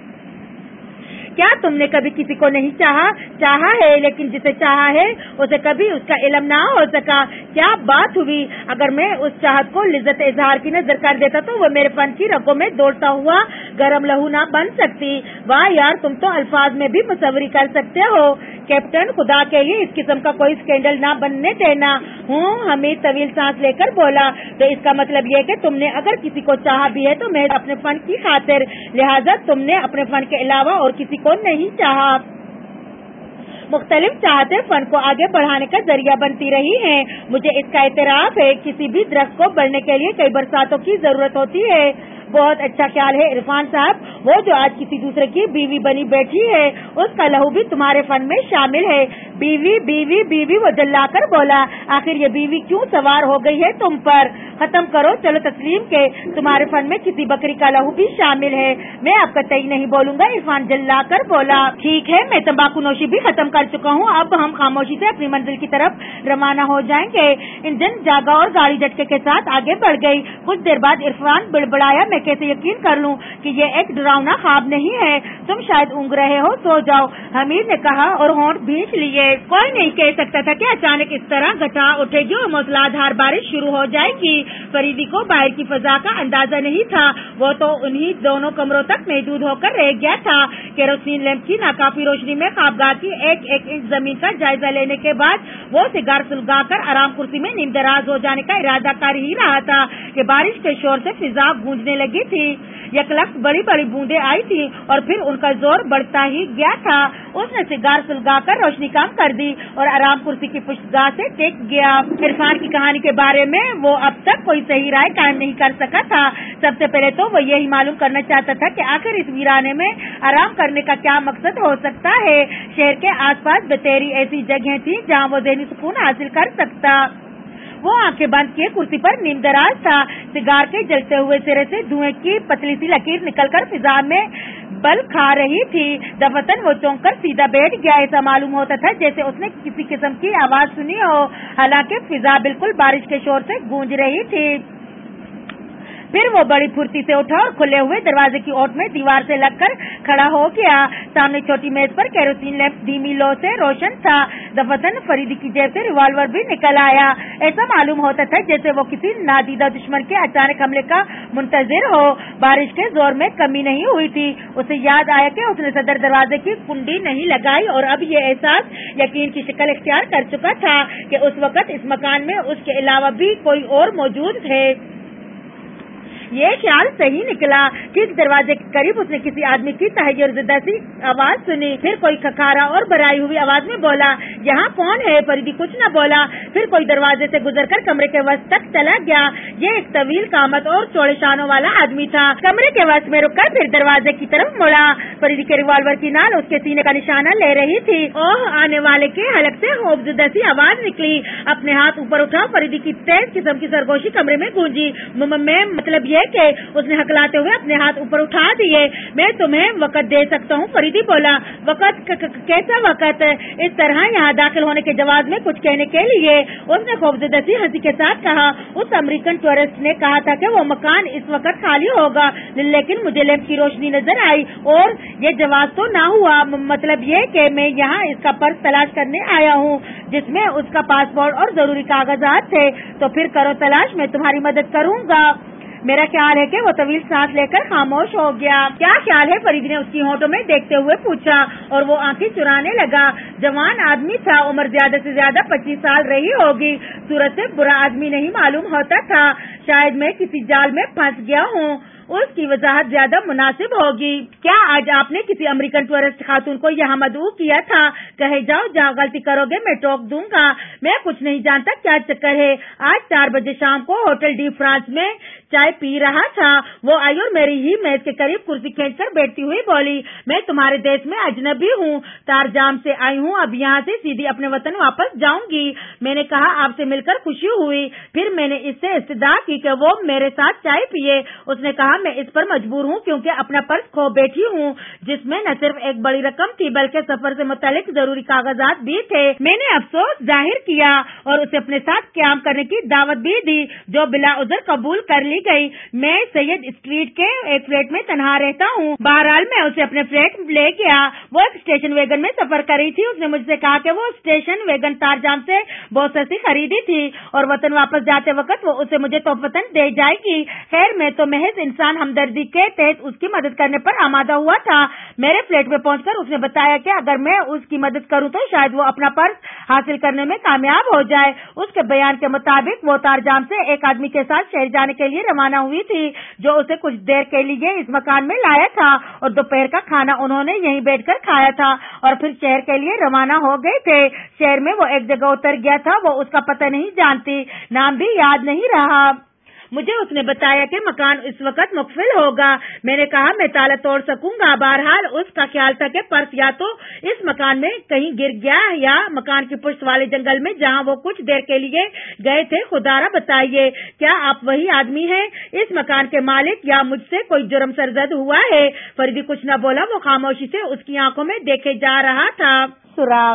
کیا تم نے کبھی کسی کو نہیں چاہا ہے، لیکن جسے چاہا ہے اسے کبھی اس کا علم نہ ہو سکا؟ کیا بات ہوئی؟ اگر میں اس چاہت کو لذت اظہار کی نظر کر دیتا تو وہ میرے فن کی رگوں میں دوڑتا ہوا گرم لہو نہ بن سکتی۔ واہ یار، تم تو الفاظ میں بھی مصوری کر سکتے ہو۔ کیپٹن، خدا کے لیے اس قسم کا کوئی اسکینڈل نہ بننے دینا۔ حمید طویل سانس لے کر بولا، تو اس کا مطلب یہ کہ تم نے اگر کسی کو چاہا بھی ہے تو میں اپنے فن کی خاطر، لہٰذا تم نے اپنے فن کے علاوہ اور کسی کو نہیں چاہا۔ مختلف چاہتیں فن کو آگے بڑھانے کا ذریعہ بنتی رہی ہیں۔ مجھے اس کا اعتراف ہے، کسی بھی درخت کو بڑھنے کے لیے کئی برساتوں کی ضرورت ہوتی ہے۔ بہت اچھا خیال ہے عرفان صاحب، وہ جو آج کسی دوسرے کی بیوی بنی بیٹھی ہے اس کا لہو بھی تمہارے فن میں شامل ہے۔ بیوی بیوی بیوی، وہ جلا کر بولا، آخر یہ بیوی کیوں سوار ہو گئی ہے تم پر؟ ختم کرو، چلو تسلیم کے تمہارے فن میں کسی بکری کا لہو بھی شامل ہے۔ میں آپ کا تئیں نہیں بولوں گا، عرفان جلا کر بولا۔ ٹھیک ہے، میں تمباکو نوشی بھی ختم کر چکا ہوں، اب ہم خاموشی سے اپنی منزل کی طرف روانہ ہو جائیں گے۔ انجن جاگا اور گاڑی جھٹکے کے ساتھ آگے بڑھ گئی۔ کچھ دیر بعد عرفان بڑبڑایا، میں کیسے یقین کر لوں کہ یہ ایک ڈراؤ डरावना ख्वाब नहीं है, तुम शायद ऊँघ रहे हो, सो जाओ, हमीद ने कहा और होंठ भींच लिए। कोई नहीं कह सकता था कि अचानक इस तरह घटा उठेगी और मूसलाधार बारिश शुरू हो जाएगी। फरीदी को बाहर की फजा का अंदाजा नहीं था। वो तो उन्हीं दोनों कमरों तक महदूद होकर रह गया था। केरोसिन लैंप की नाकाफी रोशनी में ख्वाबगाह की एक एक इंच जमीन का जायजा लेने के बाद वो सिगार सुलगाकर आराम कुर्सी में नीमदराज हो जाने का इरादा कर ही रहा था कि बारिश के शोर से फिजा गूंजने लगी थी। यकलख्त बड़ी बड़ी बूंदें आई थी और फिर उनका जोर बढ़ता ही गया था। उसने सिगार सुलगाकर रोशनी कम कर दी और आराम कुर्सी की पुष्टगाह से टेक गया। इरफान की कहानी के बारे में वो अब तक कोई सही राय कायम नहीं कर सका था। सबसे पहले तो वो यही मालूम करना चाहता था कि आखिर इस वीराने में आराम करने का क्या मकसद हो सकता है। शहर के आसपास बतेरी ऐसी जगह थी जहाँ वो ज़हनी सुकून हासिल कर सकता। वो आंखें बंद किए कुर्सी पर नीमदराज था। सिगार के जलते हुए सिरे से धुएं की पतली सी लकीर निकलकर फिजा में बल खा रही थी। दफतन वो चौंक कर सीधा बैठ गया। ऐसा मालूम होता था जैसे उसने किसी किस्म की आवाज सुनी हो, हालांकि फिजा बिल्कुल बारिश के शोर से गूंज रही थी। फिर वो बड़ी फुर्ती से उठा और खुले हुए दरवाजे की ओट में दीवार से लगकर खड़ा हो गया। सामने छोटी मेज पर केरोसिन लैंप धीमी लो से रोशन था। दफतन फरीदी की जेब से रिवॉल्वर भी निकल आया। ऐसा मालूम होता था जैसे वो किसी नादीदा दुश्मन के अचानक हमले का मुंतजिर हो। बारिश के जोर में कमी नहीं हुई थी। उसे याद आया कि उसने सदर दरवाजे की कुंडी नहीं लगाई और अब ये एहसास यकीन की शक्ल इख्तियार कर चुका था कि उस वक्त इस मकान में उसके अलावा भी कोई और मौजूद है। ये ख्याल सही निकला। ठीक दरवाजे के करीब उसने किसी आदमी की तहय्युरज़दा सी आवाज सुनी। फिर कोई खखारा और भराई हुई आवाज में बोला, यहाँ कौन है? फरीदी कुछ न बोला। फिर कोई दरवाजे से गुजरकर कमरे के वस्त तक चला गया। ये एक तवील कामत और चौड़े शानों वाला आदमी था। कमरे के वस्त में रुककर फिर दरवाजे की तरफ मुड़ा। फरीदी के रिवॉल्वर की नाल उसके सीने का निशाना ले रही थी। ओह, आने वाले के हलक से खौफजदा सी आवाज निकली। अपने हाथ ऊपर उठा। फरीदी की तेज किस्म की सरगोशी कमरे में गूंजी। मतलब ये कि उसने हकलाते हुए अपने हाथ ऊपर उठा दिए। मैं तुम्हें वक्त दे सकता हूँ, फरीदी बोला। वक्त? कैसा वक्त? इस तरह यहाँ दाखिल होने के जवाब में कुछ कहने के लिए उसने खौफजदा सी हंसी के साथ कहा। उस अमेरिकन टूरिस्ट ने कहा था कि वो मकान इस वक्त खाली होगा, लेकिन मुझे लैंप की रोशनी नजर आई और ये जवाब तो ना हुआ। मतलब ये कि मैं यहाँ इसका पर्स तलाश करने आया हूँ जिसमें उसका पासपोर्ट और जरूरी कागजात थे। तो फिर करो तलाश, मैं तुम्हारी मदद करूँगा। मेरा ख्याल है कि वो तवील सांस लेकर खामोश हो गया। क्या ख्याल है? फरीद ने उसकी होठों में देखते हुए पूछा और वो आंखें चुराने लगा। जवान आदमी था, उम्र ज्यादा से ज्यादा 25 साल रही होगी। सूरत से बुरा आदमी नहीं मालूम होता था। शायद मैं किसी जाल में फंस गया हूँ, उसकी वजाहत ज्यादा मुनासिब होगी। क्या आज आपने किसी अमेरिकन टूरिस्ट खातून को यहाँ मदऊ किया था? कहे जाओ, जहाँ गलती करोगे मैं टोक दूंगा। मैं कुछ नहीं जानता क्या चक्कर है। आज 4 बजे शाम को होटल डी फ्रांस में चाय पी रहा था। वो आई और मेरी ही मेज के करीब कुर्सी खींचकर बैठती हुई बोली, मैं तुम्हारे देश में अजनबी हूँ, तारजाम से आई हूँ, अब यहाँ से सीधी अपने वतन वापस जाऊंगी। मैंने कहा, आपसे मिलकर खुशी हुई। फिर मैंने इससे इस्तदा की कि वो मेरे साथ चाय पिए। उसने कहा, मैं इस पर मजबूर हूँ क्योंकि अपना पर्स खो बैठी हूँ जिसमें न सिर्फ एक बड़ी रकम थी बल्कि सफर से मुतालिक जरूरी कागजात भी थे। मैंने अफसोस जाहिर किया और उसे अपने साथ क्याम करने की दावत भी दी जो बिला उज़र कबूल कर ली गई। मैं सैयद स्ट्रीट के एक फ्लैट में तनहा रहता हूँ। बहरहाल मैं उसे अपने फ्लैट ले गया। वो एक स्टेशन वैगन में सफर कर रही थी। उसने मुझसे कहा कि वो स्टेशन वैगन तारजाम से बहुत सस्ती खरीदी थी और वतन वापस जाते वक्त वो उसे मुझे तोहफतन दे जाएगी। खैर, मैं तो महज इंसान हमदर्दी के तहत उसकी मदद करने पर आमादा हुआ था। मेरे फ्लैट में पहुंचकर उसने बताया कि अगर मैं उसकी मदद करूं तो शायद वो अपना पर्स हासिल करने में कामयाब हो जाए। उसके बयान के मुताबिक वो तारजाम से एक आदमी के साथ शहर जाने के लिए रवाना हुई थी जो उसे कुछ देर के लिए इस मकान में लाया था और दोपहर का खाना उन्होंने यहीं बैठकर खाया था और फिर शहर के लिए रवाना हो गए थे। शहर में वो एक जगह उतर गया था। वो उसका पता नहीं जानती, नाम भी याद नहीं रहा। मुझे उसने बताया कि मकान इस वक्त मुकफिल होगा। मैंने कहा, मैं ताला तोड़ सकूंगा। बहरहाल उसका ख्याल था कि पर्स या तो इस मकान में कहीं गिर गया या मकान की पुष्ट वाले जंगल में जहां वो कुछ देर के लिए गए थे। खुदारा बताइए, क्या आप वही आदमी हैं, इस मकान के मालिक, या मुझसे कोई जुर्म सरजद हुआ है? फरीदी कुछ न बोला। वो खामोशी से उसकी आंखों में देखे जा रहा था। सुराग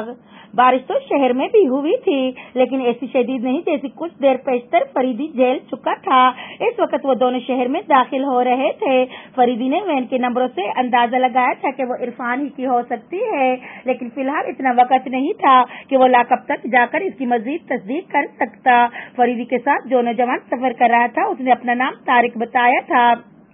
بارش تو شہر میں بھی ہوئی تھی لیکن ایسی شدید نہیں جیسی کچھ دیر پیشتر فریدی جھیل چکا تھا۔ اس وقت وہ دونوں شہر میں داخل ہو رہے تھے۔ فریدی نے وین کے نمبروں سے اندازہ لگایا تھا کہ وہ عرفان ہی کی ہو سکتی ہے، لیکن فی الحال اتنا وقت نہیں تھا کہ وہ لاک اپ تک جا کر اس کی مزید تصدیق کر سکتا۔ فریدی کے ساتھ جو نوجوان سفر کر رہا تھا اس نے اپنا نام طارق بتایا تھا۔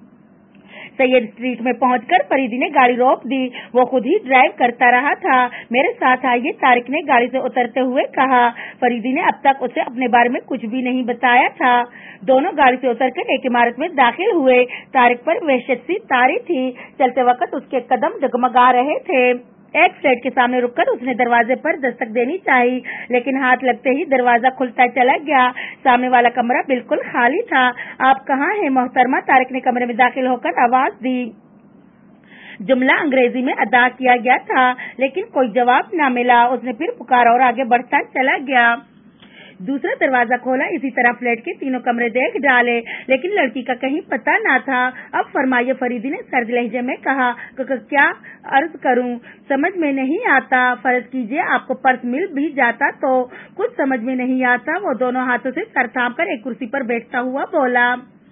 سید اسٹریٹ میں پہنچ کر فریدی نے گاڑی روک دی۔ وہ خود ہی ڈرائیو کرتا رہا تھا۔ میرے ساتھ آئیے، طارق نے گاڑی سے اترتے ہوئے کہا۔ فریدی نے اب تک اسے اپنے بارے میں کچھ بھی نہیں بتایا تھا۔ دونوں گاڑی سے اتر کر ایک عمارت میں داخل ہوئے۔ طارق پر وحشت سی طاری تھی۔ چلتے وقت اس کے قدم ڈگمگا رہے تھے۔ ایک فلیٹ کے سامنے رک کر اس نے دروازے پر دستک دینی چاہی لیکن ہاتھ لگتے ہی دروازہ کھلتا چلا گیا۔ سامنے والا کمرہ بالکل خالی تھا۔ آپ کہاں ہیں محترمہ؟ طارق نے کمرے میں داخل ہو کر آواز دی۔ جملہ انگریزی میں ادا کیا گیا تھا لیکن کوئی جواب نہ ملا۔ اس نے پھر پکارا اور آگے بڑھتا چلا گیا۔ دوسرا دروازہ کھولا، اسی طرح فلیٹ کے تینوں کمرے دیکھ ڈالے لیکن لڑکی کا کہیں پتہ نہ تھا۔ اب فرمائیے، فریدی نے سرد لہجے میں کہا۔ کیا عرض کروں، سمجھ میں نہیں آتا۔ فرض کیجئے آپ کو پرس مل بھی جاتا تو؟ کچھ سمجھ میں نہیں آتا۔ وہ دونوں ہاتھوں سے سر تھام کر ایک کرسی پر بیٹھتا ہوا بولا۔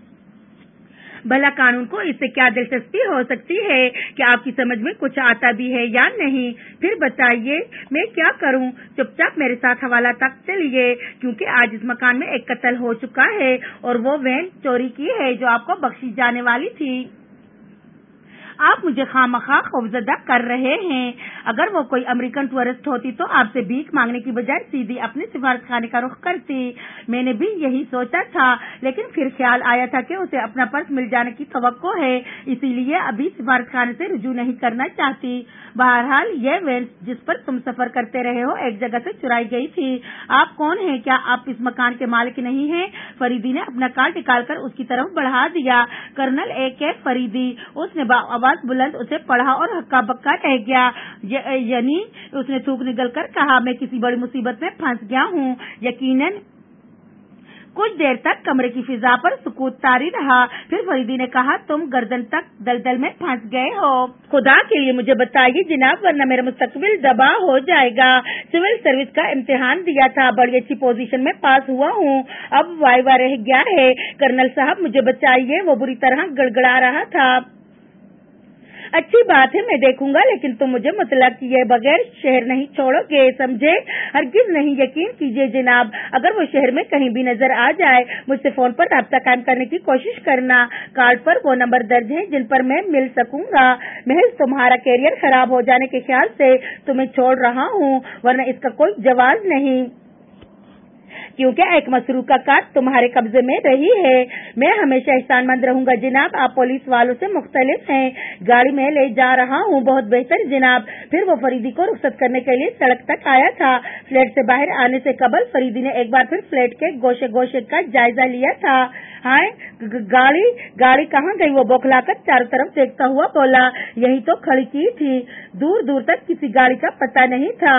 بھلا قانون کو اس سے کیا دلچسپی ہو سکتی ہے کہ آپ کی سمجھ میں کچھ آتا بھی ہے یا نہیں؟ پھر بتائیے میں کیا کروں؟ چپ چاپ میرے ساتھ حوالہ تک چلیے، کیونکہ آج اس مکان میں ایک قتل ہو چکا ہے اور وہ وین چوری کی ہے جو آپ کو بخشی جانے والی تھی۔ آپ مجھے خواہ خوفزدہ کر رہے ہیں۔ اگر وہ کوئی امریکن ٹورسٹ ہوتی تو آپ سے بھیک مانگنے کی بجائے سیدھی اپنے سفارت خانے کا رخ کرتی۔ میں نے بھی یہی سوچا تھا لیکن پھر خیال آیا تھا کہ اسے اپنا پرس مل جانے کی توقع ہے، اسی لیے ابھی سفارت خانے سے رجوع نہیں کرنا چاہتی۔ بہرحال یہ وین جس پر تم سفر کرتے رہے ہو ایک جگہ سے چرائی گئی تھی۔ آپ کون ہیں؟ کیا آپ اس مکان کے مالک نہیں ہیں؟ فریدی نے اپنا کارڈ نکال کر اس کی طرف بڑھا دیا۔ Colonel A.K. فریدی۔ اس نے آواز بلند اسے پڑھا اور ہکا بکا رہ گیا۔ یعنی اس نے تھوک نگل کر کہا، میں کسی بڑی مصیبت میں پھنس گیا ہوں۔ یقیناً۔ کچھ دیر تک کمرے کی فضا پر سکوت طاری رہا۔ پھر فریدی نے کہا، تم گردن تک دلدل میں پھنس گئے ہو۔ خدا کے لیے مجھے بتائیے جناب، ورنہ میرا مستقبل تباہ ہو جائے گا۔ سول سروس کا امتحان دیا تھا، بڑی اچھی پوزیشن میں پاس ہوا ہوں، اب وائوا رہ گیا ہے۔ کرنل صاحب مجھے بچائیے۔ وہ بری طرح گڑگڑا رہا تھا۔ اچھی بات ہے، میں دیکھوں گا، لیکن تم مجھے مطلق کیے بغیر شہر نہیں چھوڑو گے، سمجھے؟ ہرگز نہیں۔ یقین کیجیے جناب، اگر وہ شہر میں کہیں بھی نظر آ جائے مجھ سے فون پر رابطہ قائم کرنے کی کوشش کرنا۔ کارڈ پر وہ نمبر درج ہیں جن پر میں مل سکوں گا۔ محض تمہارا کیریئر خراب ہو جانے کے خیال سے تمہیں چھوڑ رہا ہوں، ورنہ اس کا کوئی جواز نہیں، کیونکہ ایک مسروقہ کار تمہارے قبضے میں رہی ہے۔ میں ہمیشہ احسان مند رہوں گا جناب، آپ پولیس والوں سے مختلف ہیں۔ گاڑی میں لے جا رہا ہوں۔ بہت بہتر جناب۔ پھر وہ فریدی کو رخصت کرنے کے لیے سڑک تک آیا تھا۔ فلیٹ سے باہر آنے سے قبل فریدی نے ایک بار پھر فلیٹ کے گوشے گوشے کا جائزہ لیا تھا۔ ہائے، گاڑی کہاں گئی؟ وہ بوکھلا کر چاروں طرف دیکھتا ہوا بولا۔ یہی تو کھڑی کی تھی، دور دور تک کسی گاڑی کا پتہ نہیں تھا۔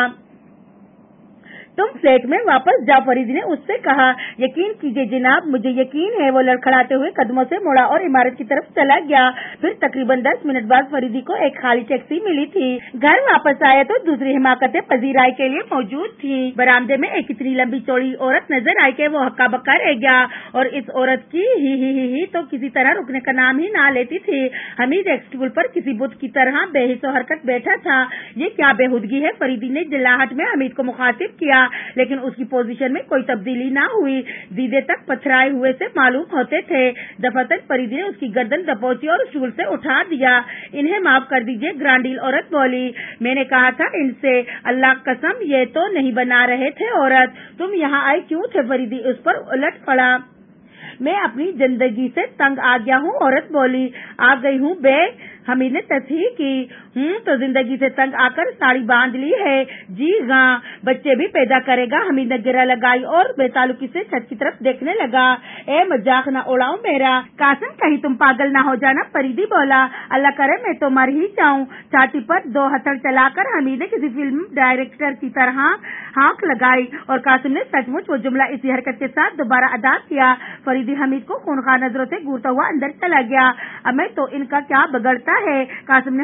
تم فلیٹ میں واپس جاؤ، فریدی نے اس سے کہا۔ یقین کیجیے جناب، مجھے یقین ہے۔ وہ لڑکھڑاتے ہوئے قدموں سے مڑا اور عمارت کی طرف چلا گیا۔ پھر تقریباً 10 منٹ بعد فریدی کو ایک خالی ٹیکسی ملی تھی۔ گھر واپس آیا تو دوسری حماقتیں پذیرائی کے لیے موجود تھی۔ برآمدے میں ایک اتنی لمبی چوڑی عورت نظر آئی کہ وہ ہکا بکا رہ گیا، اور اس عورت کی ہی تو کسی طرح رکنے کا نام ہی نہ لیتی تھی۔ حمید ایک اسٹول پر کسی بت کی طرح بے حس و حرکت بیٹھا تھا۔ یہ کیا بےہودگی ہے؟ فریدی نے جلاہٹ میں حمید کو مخاطب کیا، لیکن اس کی پوزیشن میں کوئی تبدیلی نہ ہوئی۔ دیدے تک پتھرائے ہوئے سے معلوم ہوتے تھے۔ دفعتاً فریدی نے اس کی گردن دبوچی اور اسٹول سے اٹھا دیا۔ انہیں معاف کر دیجیے، گرانڈیل عورت بولی۔ میں نے کہا تھا ان سے، اللہ قسم یہ تو نہیں بنا رہے تھے عورت۔ تم یہاں آئی کیوں تھے؟ فریدی اس پر الٹ پڑا۔ میں اپنی زندگی سے تنگ آ گیا ہوں، عورت بولی۔ آ گئی ہوں بے؟ حمید نے تصحیح کی۔ تو زندگی سے تنگ آ کر ساڑی باندھ لی ہے؟ جی ہاں۔ بچے بھی پیدا کرے گا؟ حمید نے گرہ لگائی اور بے تعلقی سے چھت کی طرف دیکھنے لگا۔ اے مذاق نہ اڑاؤ میرا، قاسم کہیں تم پاگل نہ ہو جانا، فریدی بولا۔ اللہ کرے میں تو مر ہی جاؤں۔ چھاتی پر 2 ہتھڑ چلا کر حمید نے کسی فلم ڈائریکٹر کی طرح ہانک لگائی، اور قاسم نے سچ مچ وہ جملہ اسی حرکت کے ساتھ دوبارہ ادا کیا۔ فریدی حمید کو خونخوار نظروں سے گھورتا ہوا اندر چلا گیا۔ اب میں تو ان کا کیا بگڑتا ہے؟ قاسم نے